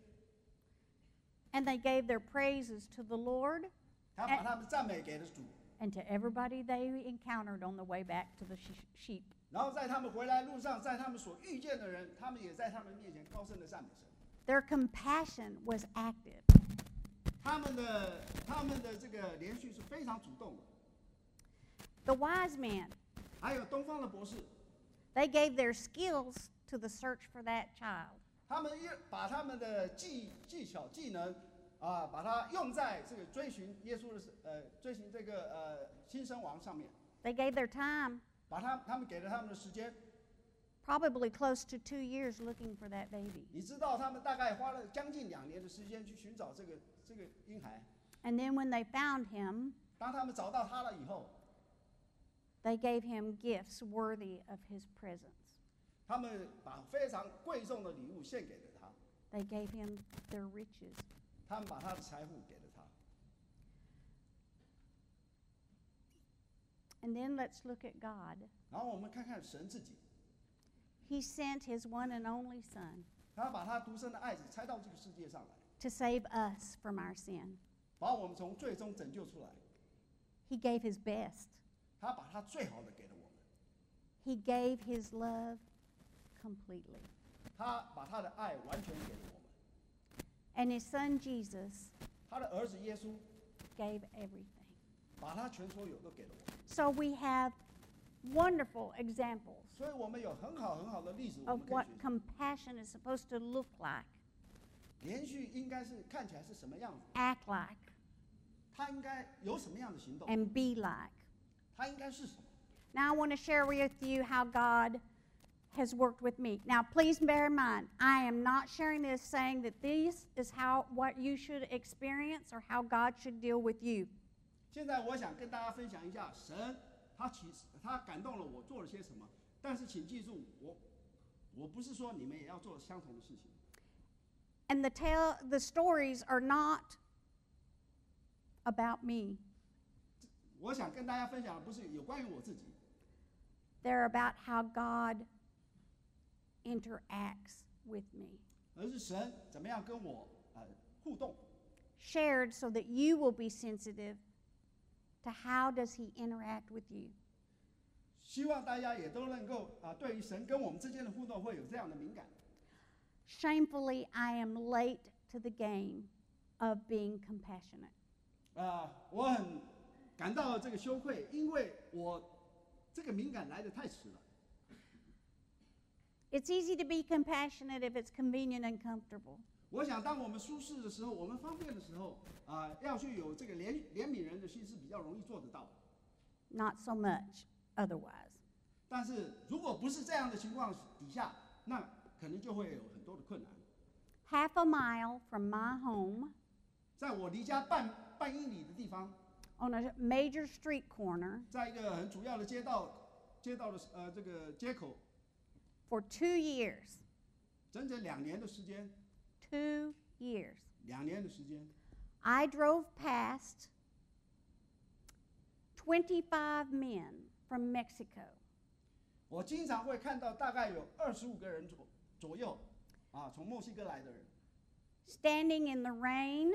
And they gave their praises to the Lord 他把他们赞美给了主， and to everybody they encountered on the way back to the she- sheep. 然后在他们回来路上，在他们所遇见的人，他们也在他们面前高声的赞美神。 Their compassion was active. 他们的他们的这个连续是非常主动的。 The wise men, 还有东方的博士， they gave their skills to the search for that child. 他们也把他们的技技巧技能啊，把它用在这个追寻耶稣的呃追寻这个呃新生王上面， They gave their time, 把他他们给了他们的时间。 probably close to two years, looking for that baby. 你知道他们大概花了将近两年的时间去寻找这个这个婴孩。 And then when they found him, 当他们找到他了以后， they gave him gifts worthy of his presence. 他们把非常贵重的礼物献给了他， They gave him their riches. 他们把他的财富给了他。 And then let's look at God. 然后我们看看神自己， He sent his one and only Son 他把他独生的爱子拆到这个世界上来， to save us from our sin. 把我们从最终拯救出来。 He gave his best. 他把他最好的给了我们， He gave his love completely. 他把他的爱完全给了我们。 And his son Jesus 他的儿子耶稣 gave everything. 把他全所有都给了我们， So we have wonderful examples 所以我们有很好很好的例子，我 of 们可以 what 学习。 compassion is supposed to look like, 连续应该是看起来是什么样子， act like, 他应该有什么样的行动， and be like. 他应该是什么。 Now I want to share with you how God has worked with me. Now please bear in mind, I am not sharing this saying that this is how what you should experience or how God should deal with you. 现在我想跟大家分享一下，神他其实他感动了我做了些什么，但是请记住，我我不是说你们也要做相同的事情。 And the tale the stories are not about me. 我想跟大家分享的不是有关于我自己， They're about how God interacts with me. 而是神怎么样跟我呃互动， Shared so that you will be sensitive to how does he interact with you. 希望大家也都能够啊、对于神跟我们之间的互动会有这样的敏感。 Shamefully, I am late to the game of being compassionate. 啊、我很感到这个羞愧，因为我这个敏感来得太迟了。 It's easy to be compassionate if it's convenient and comfortable. 我想，当我们舒适的时候，我们方便的时候，啊、要去有这个怜怜悯人的心是比较容易做得到的。 Not so much otherwise. 但是如果不是这样的情况底下，那可能就会有很多的困难。 Half a mile from my home, 在我离家半半英里的地方， on a major street corner 在一个很主要的街道街道的呃这个街口， for two years. 整整两年的时间， Two years. 两年的时间， I drove past twenty-five men from Mexico 我经常会看到大概有二十五个人左左右，啊，从墨西哥来的人， standing in the rain,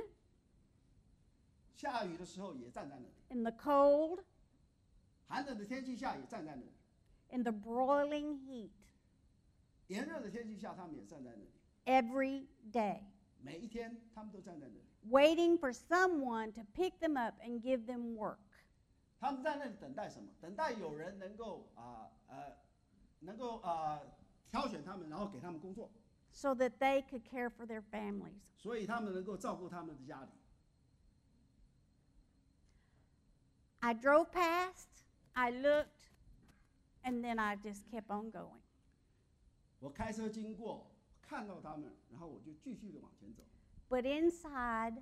下雨的时候也站在那里， in the cold, 寒冷的天气下也站在那里， in the broiling heat 炎热的天气下他们也站在那里， every day, 每一天他们都站在那里， waiting for someone to pick them up and give them work. 他们在那里等待什么？等待有人能够啊呃能够啊、挑选他们，然后给他们工作， so that they could care for their families. 所以他们能够照顾他们的家里。 I drove past, I looked, and then I just kept on going. 我开车经过，看到他们，然后我就继续的往前走。 But inside,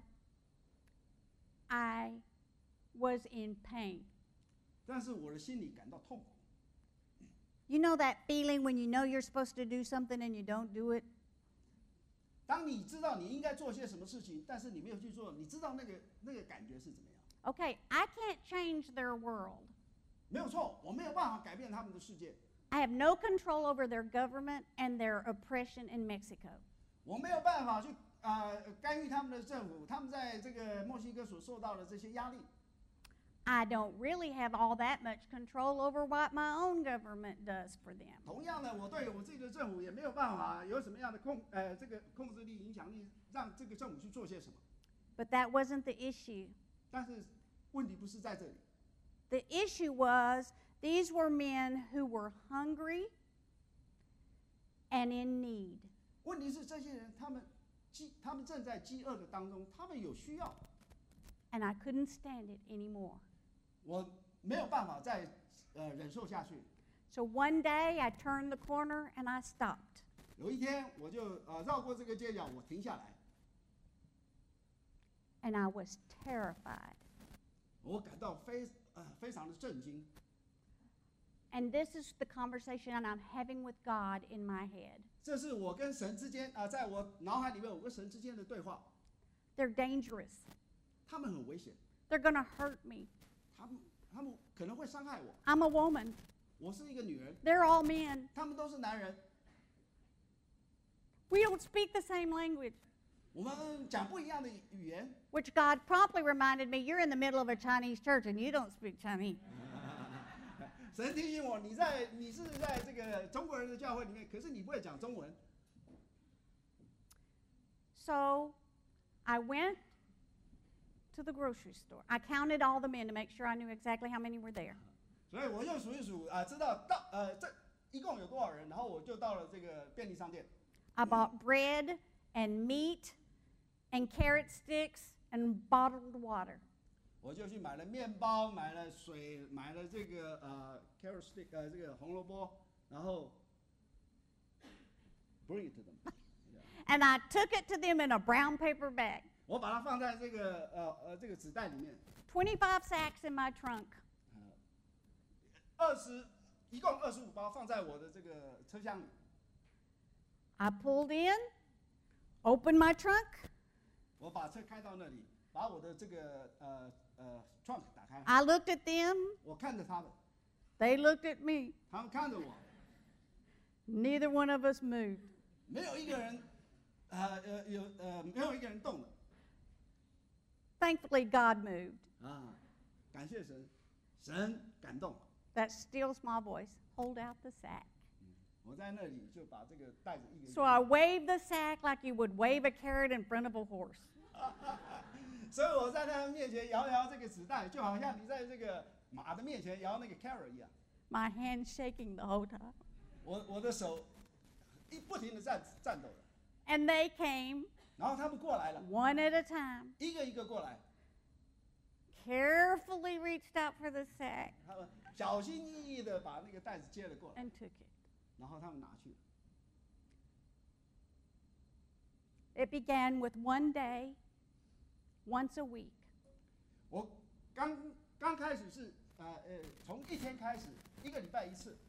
I was in pain. 但是我的心里感到痛苦。 You know that feeling when you know you're supposed to do something and you don't do it? 当你知道你应该做些什么事情，但是你没有去做，你知道那个那个感觉是怎么样？ Okay, I can't change their world. 没有错，我没有办法改变他们的世界， I have no control over their government and their oppression in Mexico. 我没有办法去啊、呃干预他们的政府，他们在这个墨西哥所受到的这些压力。 I don't really have all that much control over what my own government does for them. 同样的，我对我自己的政府也没有办法有什么样的控呃这个控制力、影响力，让这个政府去做些什么。 But that wasn't the issue. 但是问题不是在这里， The issue was these were men who were hungry and in need. 问题是这些人他们饥他们正在饥饿的当中，他们有需要， And I couldn't stand it anymore. 我没有办法再呃忍受下去。 So one day I turned the corner and I stopped. 有一天我就呃绕过这个街角，我停下来， And I was terrified. 我感到非呃非常的震惊。 And this is the conversation I'm having with God in my head. 这是我跟神之间啊、在我脑海里面我跟神之间的对话。 They're dangerous. 他们很危险， They're going to hurt me. 他们他们可能会伤害我。 I'm a woman. 我是一个女人， They're all men. 他们都是男人， We don't speak the same language. 我们讲不一样的语言。 Which God promptly reminded me, you're in the middle of a Chinese church and you don't speak Chinese. 神提醒我，你在你是在这个中国人的教会里面，可是你不会讲中文。 So I went to the grocery store. I counted all the men to make sure I knew exactly how many were there. 所以我又数一数啊、知道到呃这一共有多少人，然后我就到了这个便利商店， I bought bread and meat and carrot sticks and bottled water. 我就去买了面包，买了水，买了这个呃 carrot stick 呃这个红萝卜，然后 bring it to them， And I took it to them in a brown paper bag. 我把它放在这个呃呃这个纸袋里面， twenty-five sacks in my trunk. 二十一共二十五包放在我的这个车厢里。 I pulled in, opened my trunk, 我把车开到那里，把我的这个呃呃 trunk 打开， I looked at them, 我看着他们， they looked at me. 他们看着我， Neither one of us moved. 没有一个人，呃呃有呃没有一个人动的 Thankfully, God moved. 啊，感谢神，神感动， That still small voice, hold out the sack. 我在那里就把这个袋子一个一个 So I waved the sack like you would wave a carrot in front of a horse. 所以我在他们面前摇摇这个纸袋，就好像你在这个马的面前摇那个 carrot 一样。 My hand shaking the whole time. 我我的手一不停的颤颤抖的， And they came 然后他们过来了， one at a time, 一个一个过来， carefully reached out for the sack 他们小心翼翼的把那个袋子接了过来， and took it. 然后他们拿去了。 It began with one day, once a week. 我刚刚开始是呃呃，从一天开始，一个礼拜一次。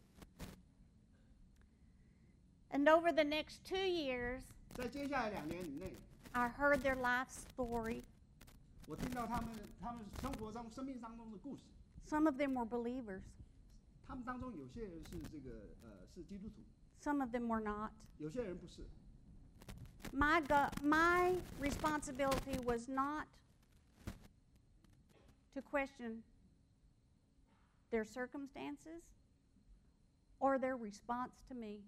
And over the next two years, 在接下来两年以内， I heard their life story. 我听到他们他们生活中、生命当中的故事。 Some of them were believers. 他们当中有些人是这个呃是基督徒， Some of them were not. 有些人不是。 My, go- my responsibility was not to question their circumstances or their response to me.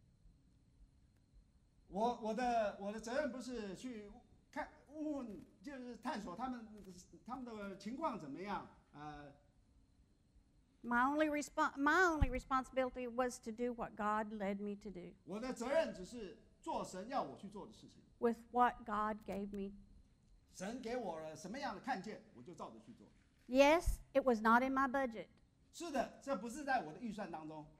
我我的我的责任不是去看问，就是探索他们他们的情况怎么样，呃。 My only, respo- my only responsibility was to do what God led me to do 我的责任只是做神要我去做的事情。 with what God gave me. 神给我了什么样的看见，我就照着去做。 Yes, it was not in my budget. 是的，这不是在我的预算当中。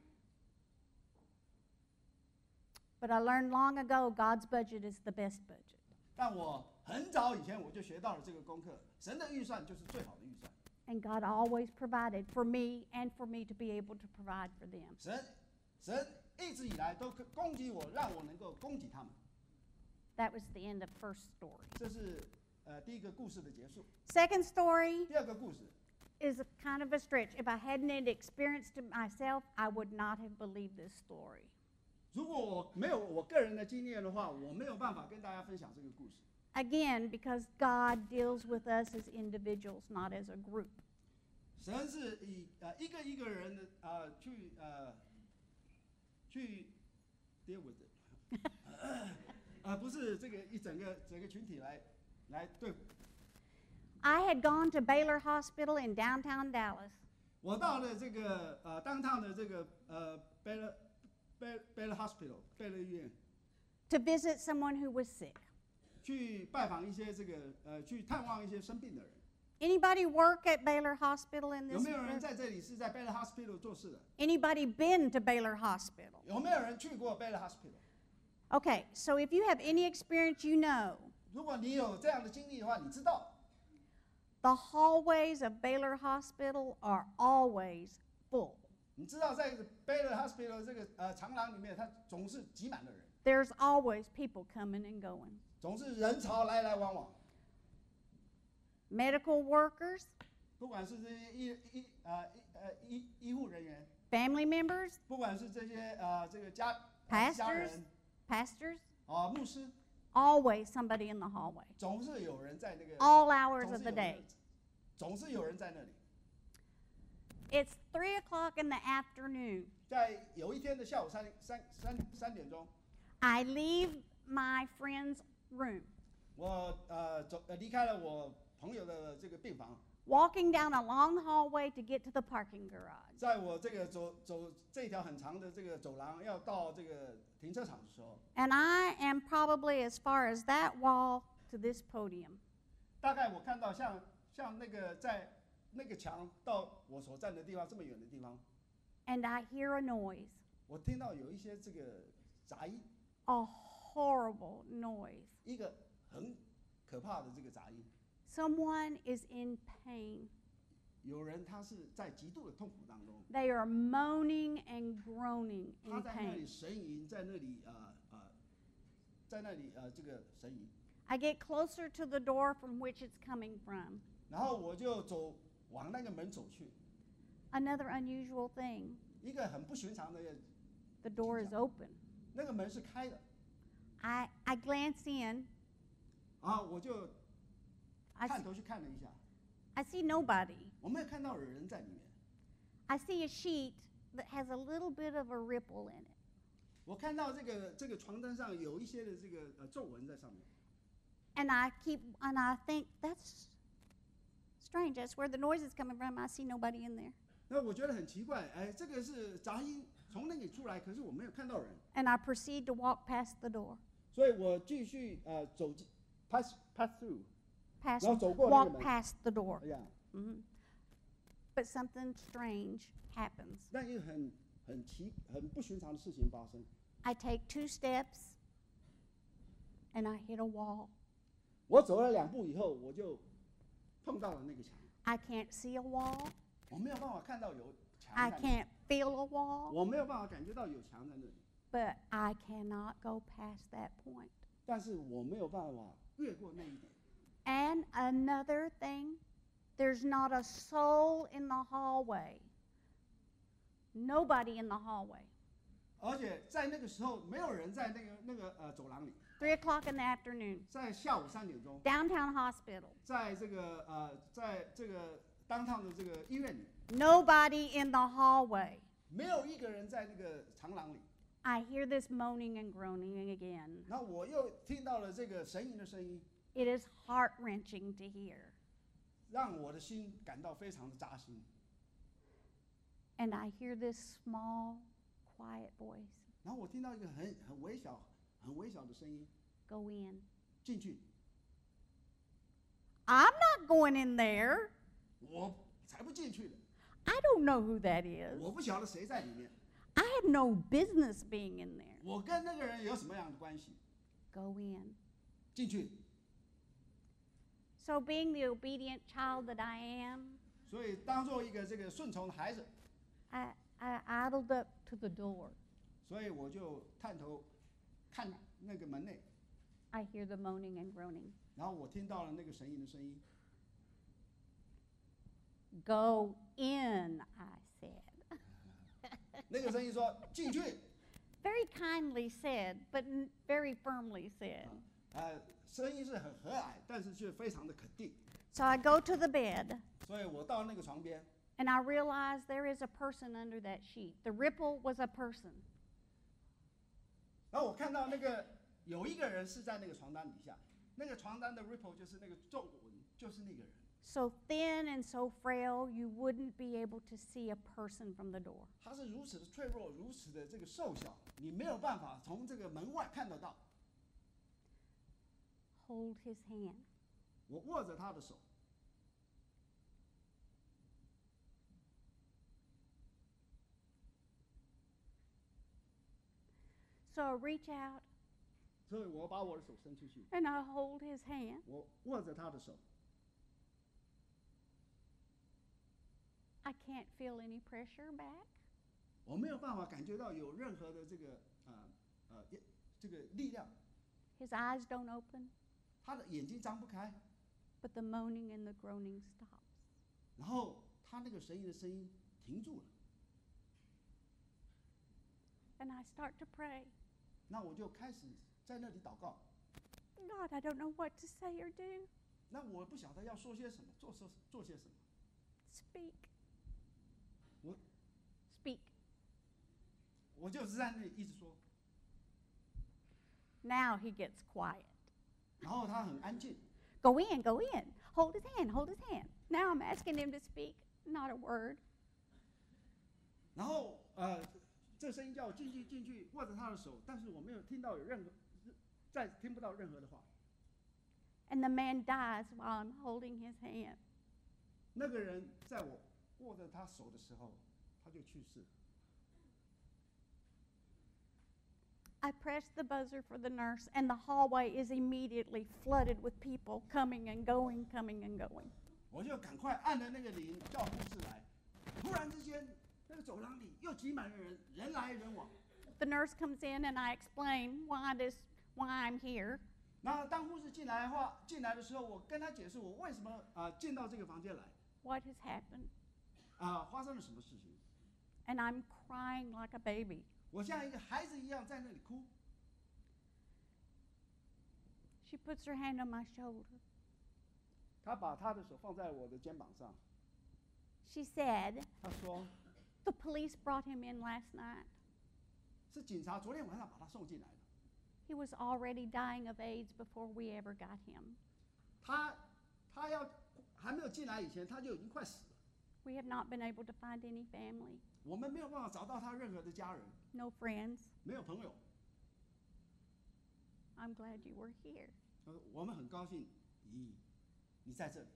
But I learned long ago God's budget is the best budget. 但我很早以前我就学到了这个功课，神的预算就是最好的预算。 And God always provided for me and for me to be able to provide for them. 神神一直以来都供给我，让我能够供给他们。 That was the end of first story. 这是呃第一个故事的结束。 Second story 第二个故事 is a kind of a stretch. If I hadn't experienced it myself, I would not have believed this story. 如果我没有我个人的经验的话，我没有办法跟大家分享这个故事。 Again, because God deals with us as individuals, not as a group. 神是以呃一个一个人的呃去呃去 deal with it， 而不是这个一整个整个群体来来对付。 I had gone to Baylor Hospital in downtown Dallas. 我到了这个呃当趟的这个呃 Baylor Baylor Hospital 贝勒医院 to visit someone who was sick. 去拜访一些这个呃去探望一些生病的人。 Anybody work at Baylor Hospital in 有 this 没有人 group? 在这里是在 Baylor Hospital 做事的？ Anybody been to Baylor Hospital? 有没有人去过 Baylor Hospital？ Okay, so if you have any experience, you know 如果你有这样的经历的话，你知道 the hallways of Baylor Hospital are always full. 你知道在 Baylor Hospital 这个呃长廊里面，它总是挤满了人， There's always people coming and going. 总是人潮来来往往。 Medical workers, 不管是这些医医呃医呃医医护人员， family members, 不管是这些呃这个家呃家 pastors, 人 pastors, 啊、牧师， always somebody in the hallway. 总是有人在那个 All hours 总 of 是 the 有 day. 人总是有人在那里。 It's three o'clock in the afternoon. 在有一天的下午三三三三点钟， I leave my friend's room, 我呃走呃离开了我朋友的这个病房， walking down a long hallway to get to the parking garage. 在我这个走走这条很长的这个走廊要到这个停车场的时候， And I am probably as far as that wall to this podium. 大概我看到像像那个在那个墙到我所站的地方这么远的地方， And I hear a noise, 我听到有一些这个杂音， a horrible noise. 一个很可怕的这个杂音。 Someone is in pain. 有人他是在极度的痛苦当中， They are moaning and groaning 他 in 在那里 pain. 呻吟，在那里呃呃，在那里呃这个呻吟。 I get closer to the door from which it's coming from. 然后我就走往那个门走去， Another unusual thing, 一个很不寻常的， the door is open. 那个门是开的， I, I glance in. 啊，我就 I 探 see, 头去看了一下， I see nobody. 我没有看到有人在里面， I see a sheet that has a little bit of a ripple in it. 我看到这个这个床单上有一些的这个呃皱纹在上面， And I keep, and I think, that's strange. That's where the noise is coming from. I see nobody in there. 那我觉得很奇怪，哎，这个是杂音从那里出来，可是我没有看到人， And I proceed to walk past the door. 所以我继续呃走进 pass pass through， Past, 然后走过那个 walk 门。 past the door. 哎呀， hmm But something strange happens. 那一个很很奇很不寻常的事情发生， I take two steps, and I hit a wall. 我走了两步以后，我就碰到了那个墙。 I can't see a wall. 我没有办法看到有墙 I 在那里， can't feel a wall. 我没有办法感觉到有墙在那里， But I cannot go past that point. 但是我没有办法越过那一点。 And another thing, there's not a soul in the hallway. Nobody in the hallway. 而且在那个时候，没有人在那个那个呃走廊里， Three o'clock in the afternoon, 在下午三点钟， downtown hospital. 在这个呃在这个当趟的这个医院里， Nobody in the hallway. 没有一个人在那个长廊里。 I hear this moaning and groaning again. 然后我又听到了这个呻吟的声音， It is heart wrenching to hear. 让我的心感到非常的扎心。 And I hear this small, quiet voice. 然后我听到一个很很微小、很微小的声音， Go in. 进去， I'm not going in there. 我才不进去的， I don't know who that is. 我不晓得谁在里面， I have no business being in there. 我跟那个人有什么样的关系？ Go in. 进去， So, being the obedient child that I am, 所以当做一个这个顺从的孩子， I, I idled up to the door. 所以我就探头看那个门内， I hear the moaning and groaning. 然后我听到了那个呻吟的声音， Go in, I said. 那个声音说进去， Very kindly said, but n- very firmly said. 呃，声音是很和蔼，但是却非常的肯定。 So I go to the bed, 所以我到那个床边， and I realize there is a person under that sheet. The ripple was a person. 然后我看到那个有一个人是在那个床单底下，那个床单的 ripple 就是那个皱纹，就是那个人。 So thin and so frail, you wouldn't be able to see a person from the door. 他是如此的脆弱，如此的这个瘦小，你没有办法从这个门外看得到。 Hold his hand. 我握着他的手， So I reach out 所以我把我的手伸出去， and I hold his hand. 我握着他的手， I can't feel any pressure back. 我没有办法感觉到有任何的这个呃呃这个力量， His eyes don't open, 他的眼睛张不开， but the moaning and the groaning stops. 然后他那个呻吟的声音停住了， And I start to pray. 那我就开始在那里祷告。 God, I don't know what to say or do. 那我不晓得要说些什么，做些做些什么。 Speak. 我 Speak. 我就是在那里一直说， Now he gets quiet. 然后他很安静， Go in, go in. Hold his hand, hold his hand. Now I'm asking him to speak, not a word. 然后呃，这声音叫我进去进去，握着他的手，但是我没有听到有任何，再听不到任何的话。 And the man dies while I'm holding his hand. 那个人在我握着他手的时候，他就去世了。 I press the buzzer for the nurse, and the hallway is immediately flooded with people coming and going, coming and going. 我就赶快按了那个铃，叫护士来。突然之间，那个走廊里又挤满了人，人来人往。 The nurse comes in, and I explain why this, why I'm here. 那当护士进来的话，进来的时候，我跟他解释我为什么啊、呃进到这个房间来， What has happened? 啊、发生了什么事情。 And I'm crying like a baby. 我像一个孩子一样在那里哭。 She puts her hand on my shoulder. 他把他的手放在我的肩膀上， She said, 他说 the police brought him in last night. 是警察昨天晚上把他送进来的。 He was already dying of AIDS before we ever got him. 他他要还没有进来以前，他就已经快死了。 We have not been able to find any family, 我们没有办法找到他任何的家人， no friends. 没有朋友。 I'm glad you were here. 他说我们很高兴你你在这里。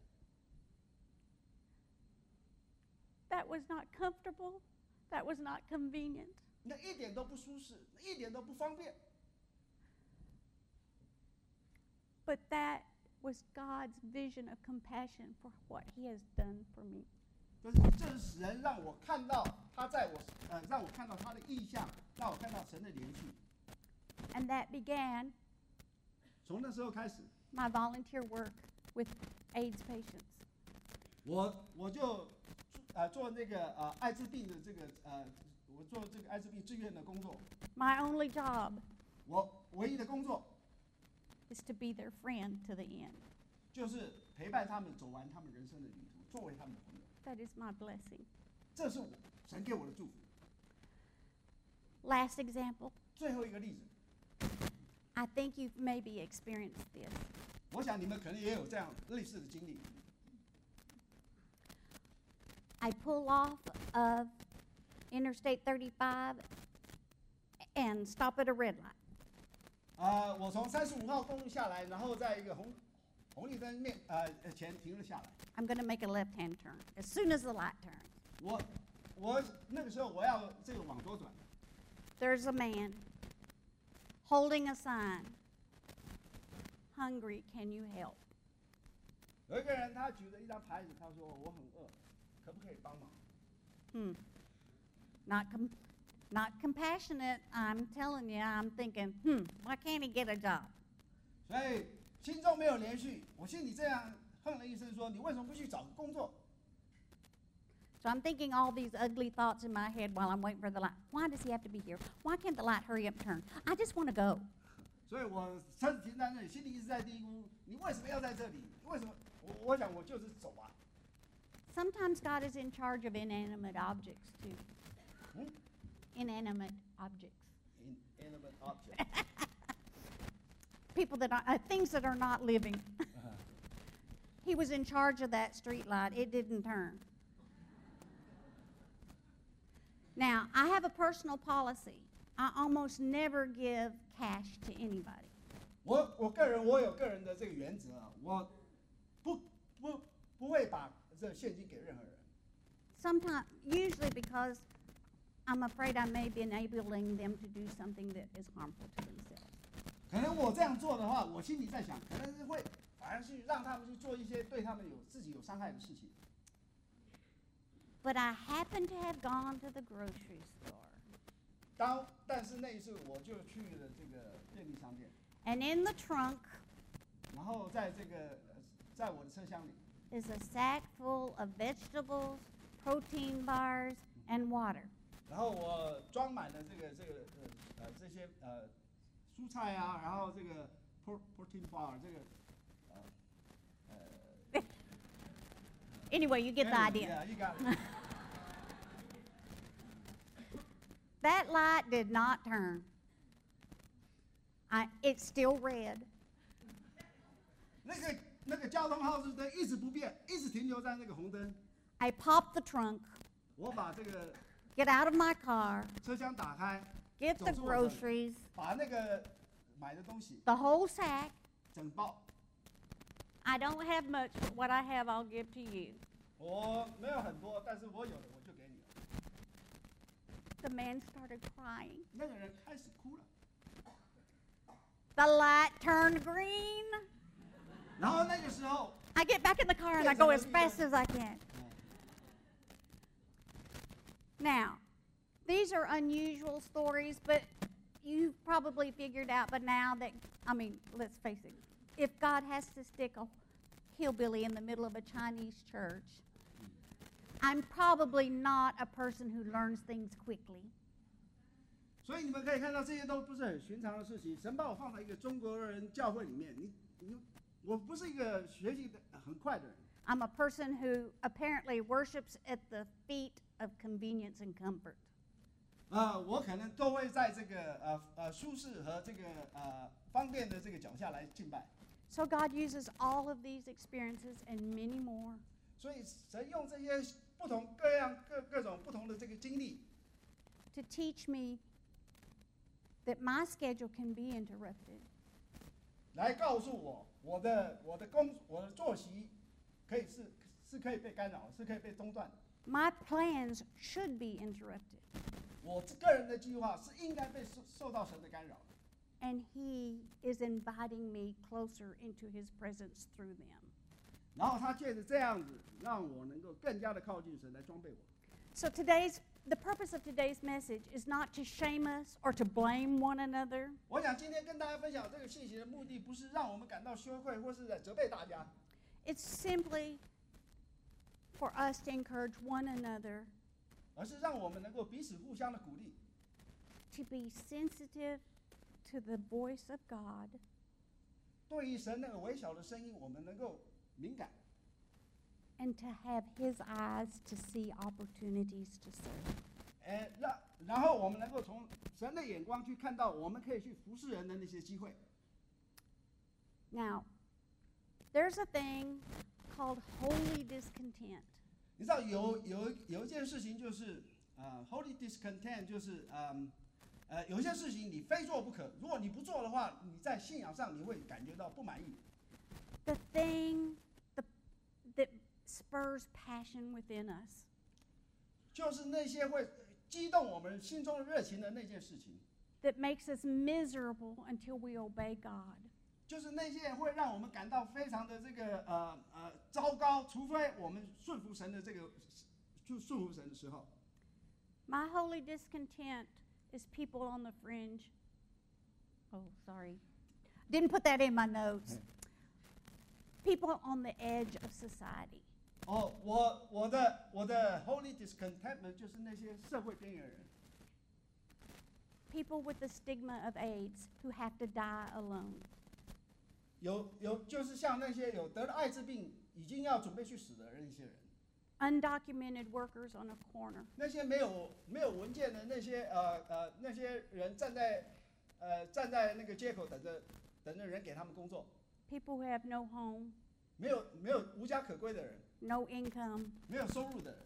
That was not comfortable. That was not convenient. 那一点都不舒适，一点都不方便。 But that was God's vision of compassion for what He has done for me. 就是这是神让我看到他在我呃让我看到他的意象，让我看到神的连续。 And that began 从那时候开始， my volunteer work with AIDS patients. 我我就呃做那个呃艾滋病的这个呃我做这个艾滋病志愿的工作。 My only job 我唯一的工作 is to be their friend to the end. 就是陪伴他们走完他们人生的旅途，作为他们的朋友。 That is my blessing. 这是我神给我的祝福。 Last example. 最后一个例子， I think you've maybe experienced this. 我想你们可能也有这样类似的经历。 I pull off of Interstate thirty-five and stop at a red light. 啊、我从三十五号公路下来，然后在一个红红绿灯面呃呃前停了下来。 I'm going to make a left-hand turn as soon as the light turns. 我我那个时候我要这个往左转， There's a man holding a sign. Hungry, can you help? 有一个人他举着一张牌子，他说我很饿，可不可以帮忙？ Hmm. Not com- not compassionate. I'm telling you, I'm thinking, hmm, why can't he get a job? 所以心中没有连续，我心里这样哼了一声说：“你为什么不去找个工作？” So I'm thinking all these ugly thoughts in my head while I'm waiting for the light. Why does he have to be here? Why can't the light hurry up and turn? I just want to go. 所以我车子停在那里，心里一直在嘀咕：“你为什么要在这里？为什么？”我我想我就是走啊。 Sometimes God is in charge of inanimate objects too. 嗯 Inanimate objects. ，inanimate object。 People that are, uh, things that are not living. He was in charge of that street light. It didn't turn. Now, I have a personal policy. I almost never give cash to anybody. 我我个人我有个人的这个原则啊，我不不不会把这现金给任何人。 Sometimes, usually because I'm afraid I may be enabling them to do something that is harmful to themselves. 可能我这样做的话，我心里在想，可能是会反而去让他们去做一些对他们有自己有伤害的事情。 But I happen to have gone to the grocery store. 当但是那一次我就去了这个便利商店， And in the trunk 然后在这个呃在我的车厢里 is a sack full of vegetables, protein bars, and water. 然后我装满了这个这个呃呃这些呃蔬菜啊，然后这个 pro protein bar 这个呃呃 Anyway, you get the idea. Yeah, you got it. That light did not turn. I, it's still red. 那个那个交通号志灯一直不变，一直停留在那个红灯。 I popped the trunk, 我把这个 get out of my car, 车厢打开， get the 走出我的 groceries, 把那个买的东西 the whole sack. 整包。 I don't have much, but what I have I'll give to you. 我没有很多，但是我有的我就给你了。 The man started crying. 那个人开始哭了， The light turned green. 然后那个时候， I get back in the car and I go as fast as I can. Now, these are unusual stories, but you've probably figured out by now that, I mean, let's face it, if God has to stick a hillbilly in the middle of a Chinese church, I'm probably not a person who learns things quickly. 所以你们可以看到这些都不是很寻常的事情。神把我放在一个中国人教会里面，你你我不是一个学习的很快的人。 I'm a person who apparently worships at the feet of convenience and comfort. 呃，我可能都会在这个呃呃舒适和这个呃方便的这个脚下来敬拜。 So God uses all of these experiences and many more 所以神用这些不同各样各各种不同的这个经历， to teach me that my schedule can be interrupted. 来告诉我我的我的工我的作息可以是是可以被干扰，是可以被中断的。 My plans should be interrupted. 我个人的计划是应该被受受到神的干扰的。 and He is inviting me closer into His presence through them. 然后他借着这样子，让我能够更加的靠近神，来装备我。 So today's the purpose of today's message is not to shame us or to blame one another. 我想今天跟大家分享这个信息的目的，不是让我们感到羞愧，或是在责备大家， It's simply for us to encourage one another 而是让我们能够彼此互相的鼓励， to be sensitive to the voice of God 对于神那个微小的声音，我们能够敏感， and to have His eyes to see opportunities to serve. 哎，让然后我们能够从神的眼光去看到，我们可以去服侍人的那些机会。 Now, there's a thing called holy discontent. 你知道有有有一件事情就是啊、呃、，holy discontent 就是嗯呃有些事情你非做不可，如果你不做的话，你在信仰上你会感觉到不满意。 The thing the, that spurs passion within us. 就是那些会激动我们心中热情的那件事情， That makes us miserable until we obey God. 就是那些会让我们感到非常的这个呃呃糟糕，除非我们顺服神的这个，就顺服神的时候。 My holy discontent is people on the fringe. Oh, sorry. Didn't put that in my notes. People on the edge of society. 哦，我我的我的 holy discontentment 就是那些社会边缘人， People with the stigma of AIDS who have to die alone. 有有就是像那些有得了艾滋病已经要准备去死的那些人， Undocumented workers on a corner. 那些没有没有文件的那些呃呃那些人站在呃站在那个街口等着等着人给他们工作， People who have no home, 没有没有无家可归的人， no income, 没有收入的人，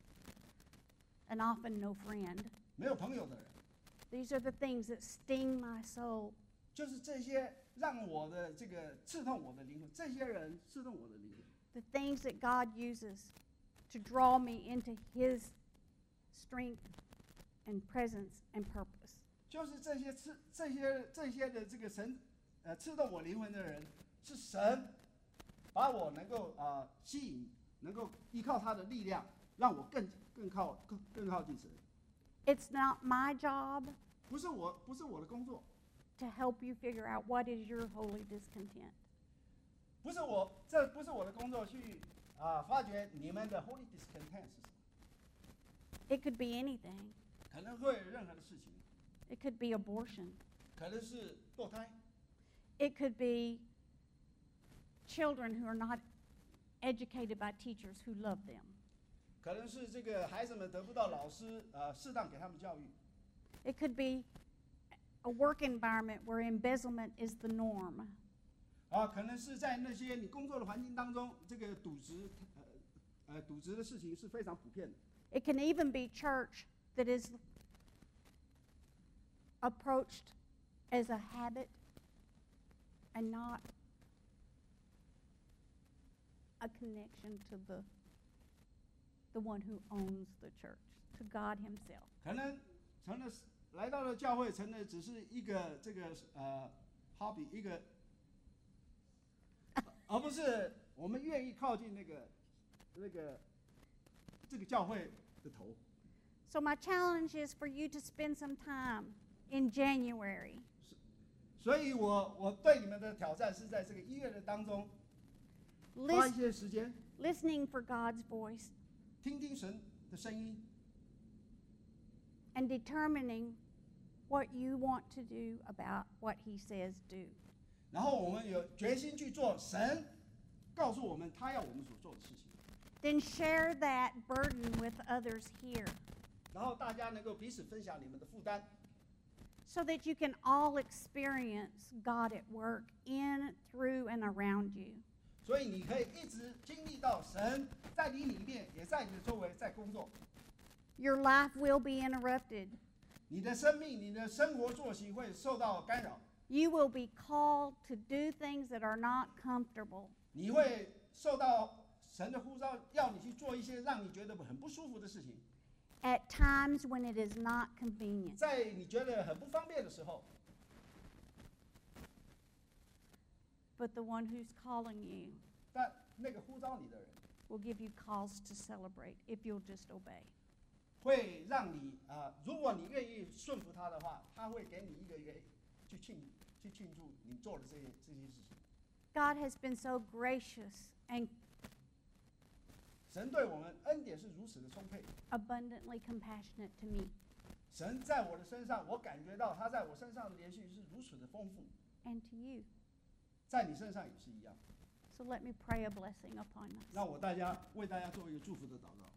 and often no friend. 没有朋友的人， These are the things that sting my soul. 就是这些让我的这个刺痛我的灵魂，这些人刺痛我的灵魂。 The things that God uses to draw me into His strength and presence and purpose. 就是这些刺这些这些的这个神，呃，刺动我灵魂的人，是神把我能够啊、呃、吸引，能够依靠他的力量，让我更更靠更更靠近神。 It's not my job 不是我不是我的工作， to help you figure out what is your holy discontent. 不是我这不是我的工作去啊、发掘你们的 holy discontent 是什么， It could be anything. 可能会有任何的事情， It could be abortion. 可能是堕胎， It could be children who are not educated by teachers who love them. 可能是这个孩子们得不到老师呃适当给他们教育， It could be a work environment where embezzlement is the norm. 啊，可能是在那些你工作的环境当中，这个渎职，呃，呃，渎职的事情是非常普遍的。 It can even be church that is approached as a habit and not a connection to the the one who owns the church, to God Himself. 可能成了来到了教会，成了只是一个这个呃 hobby 一个，而不是我们愿意靠近那个那个这个教会的头。 So my challenge is for you to spend some time in January 所以我我对你们的挑战是在这个一月的当中，花一 lis- 些时间 listening for God's voice 听听神的声音， and determining what you want to do about what He says do. 然后我们有决心去做神告诉我们他要我们所做的事情。 Then share that burden with others here 然后大家能够彼此分享你们的负担， so that you can all experience God at work in, through, and around you. 所以你可以一直经历到神在你里面，也在你的周围在工作。 Your life will be interrupted. 你的生命、你的生活作息会受到干扰， You will be called to do things that are not comfortable. 你会受到神的呼召，要你去做一些让你觉得很不舒服的事情， At times when it is not convenient. 在你觉得很不方便的时候， but the one who's calling you 但那个呼召你的人 will give you cause to celebrate if you'll just obey. 会让你啊、呃如果你愿意顺服他的话，他会给你一个一个去庆去庆祝你做的这些这些事情。 God has been so gracious and 神对我们恩典是如此的充沛， abundantly compassionate to me 神在我的身上，我感觉到他在我身上的连续是如此的丰富， and to you. 在你身上也是一样。 So let me pray a blessing upon us. 让我大家为大家做一个祝福的祷告。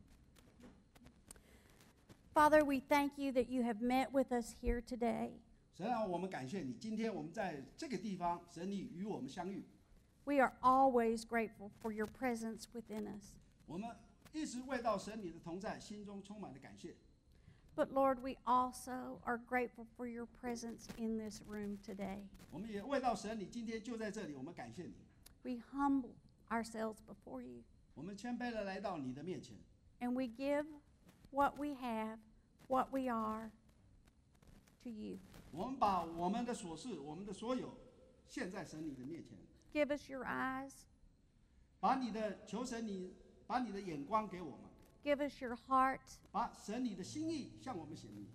Father, we thank you that you have met with us here today. 神啊，我们感谢你，今天我们在这个地方，神你与我们相遇， We are always grateful for your presence within us. 我们一直为到神你的同在，心中充满了感谢。 But Lord, we also are grateful for your presence in this room today. 我们也为到神你今天就在这里，我们感谢你， We humble ourselves before you, 我们谦卑的来到你的面前， and we give what we have, what we are, to you. 我们把我们的所事、我们的所有献在神你的面前， Give us your eyes, 把你的求神你把你的眼光给我们， give us your heart, 把神你的心意向我们显明，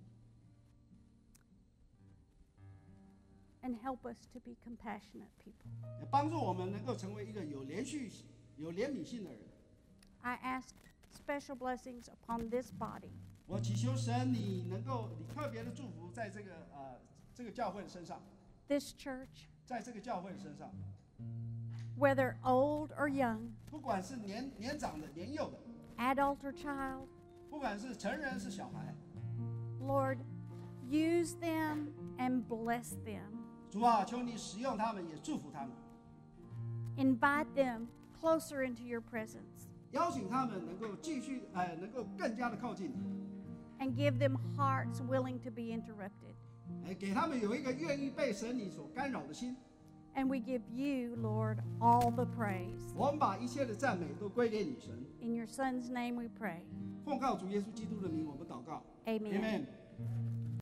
and help us to be compassionate people. 也帮助我们能够成为一个有连续、有怜悯性的人。 I ask special blessings upon this body, 我祈求神你能够你特别的祝福在这个呃这个教会的身上， this church, 在这个教会的身上， whether old or young, 不管是年年长的、年幼的， adult or child. 不管是成人是小孩， Lord, use them and bless them. 主啊，求你使用他们，也祝福他们， Invite them closer into your presence 邀请他们能够继续呃能够更加的靠近你， and give them hearts willing to be interrupted. 哎，给他们有一个愿意被神你所干扰的心。 And we give you, Lord, all the praise. 我们把一切的赞美都归给你神， In your Son's name we pray. 奉靠主耶稣基督的名，我们祷告 Amen. Amen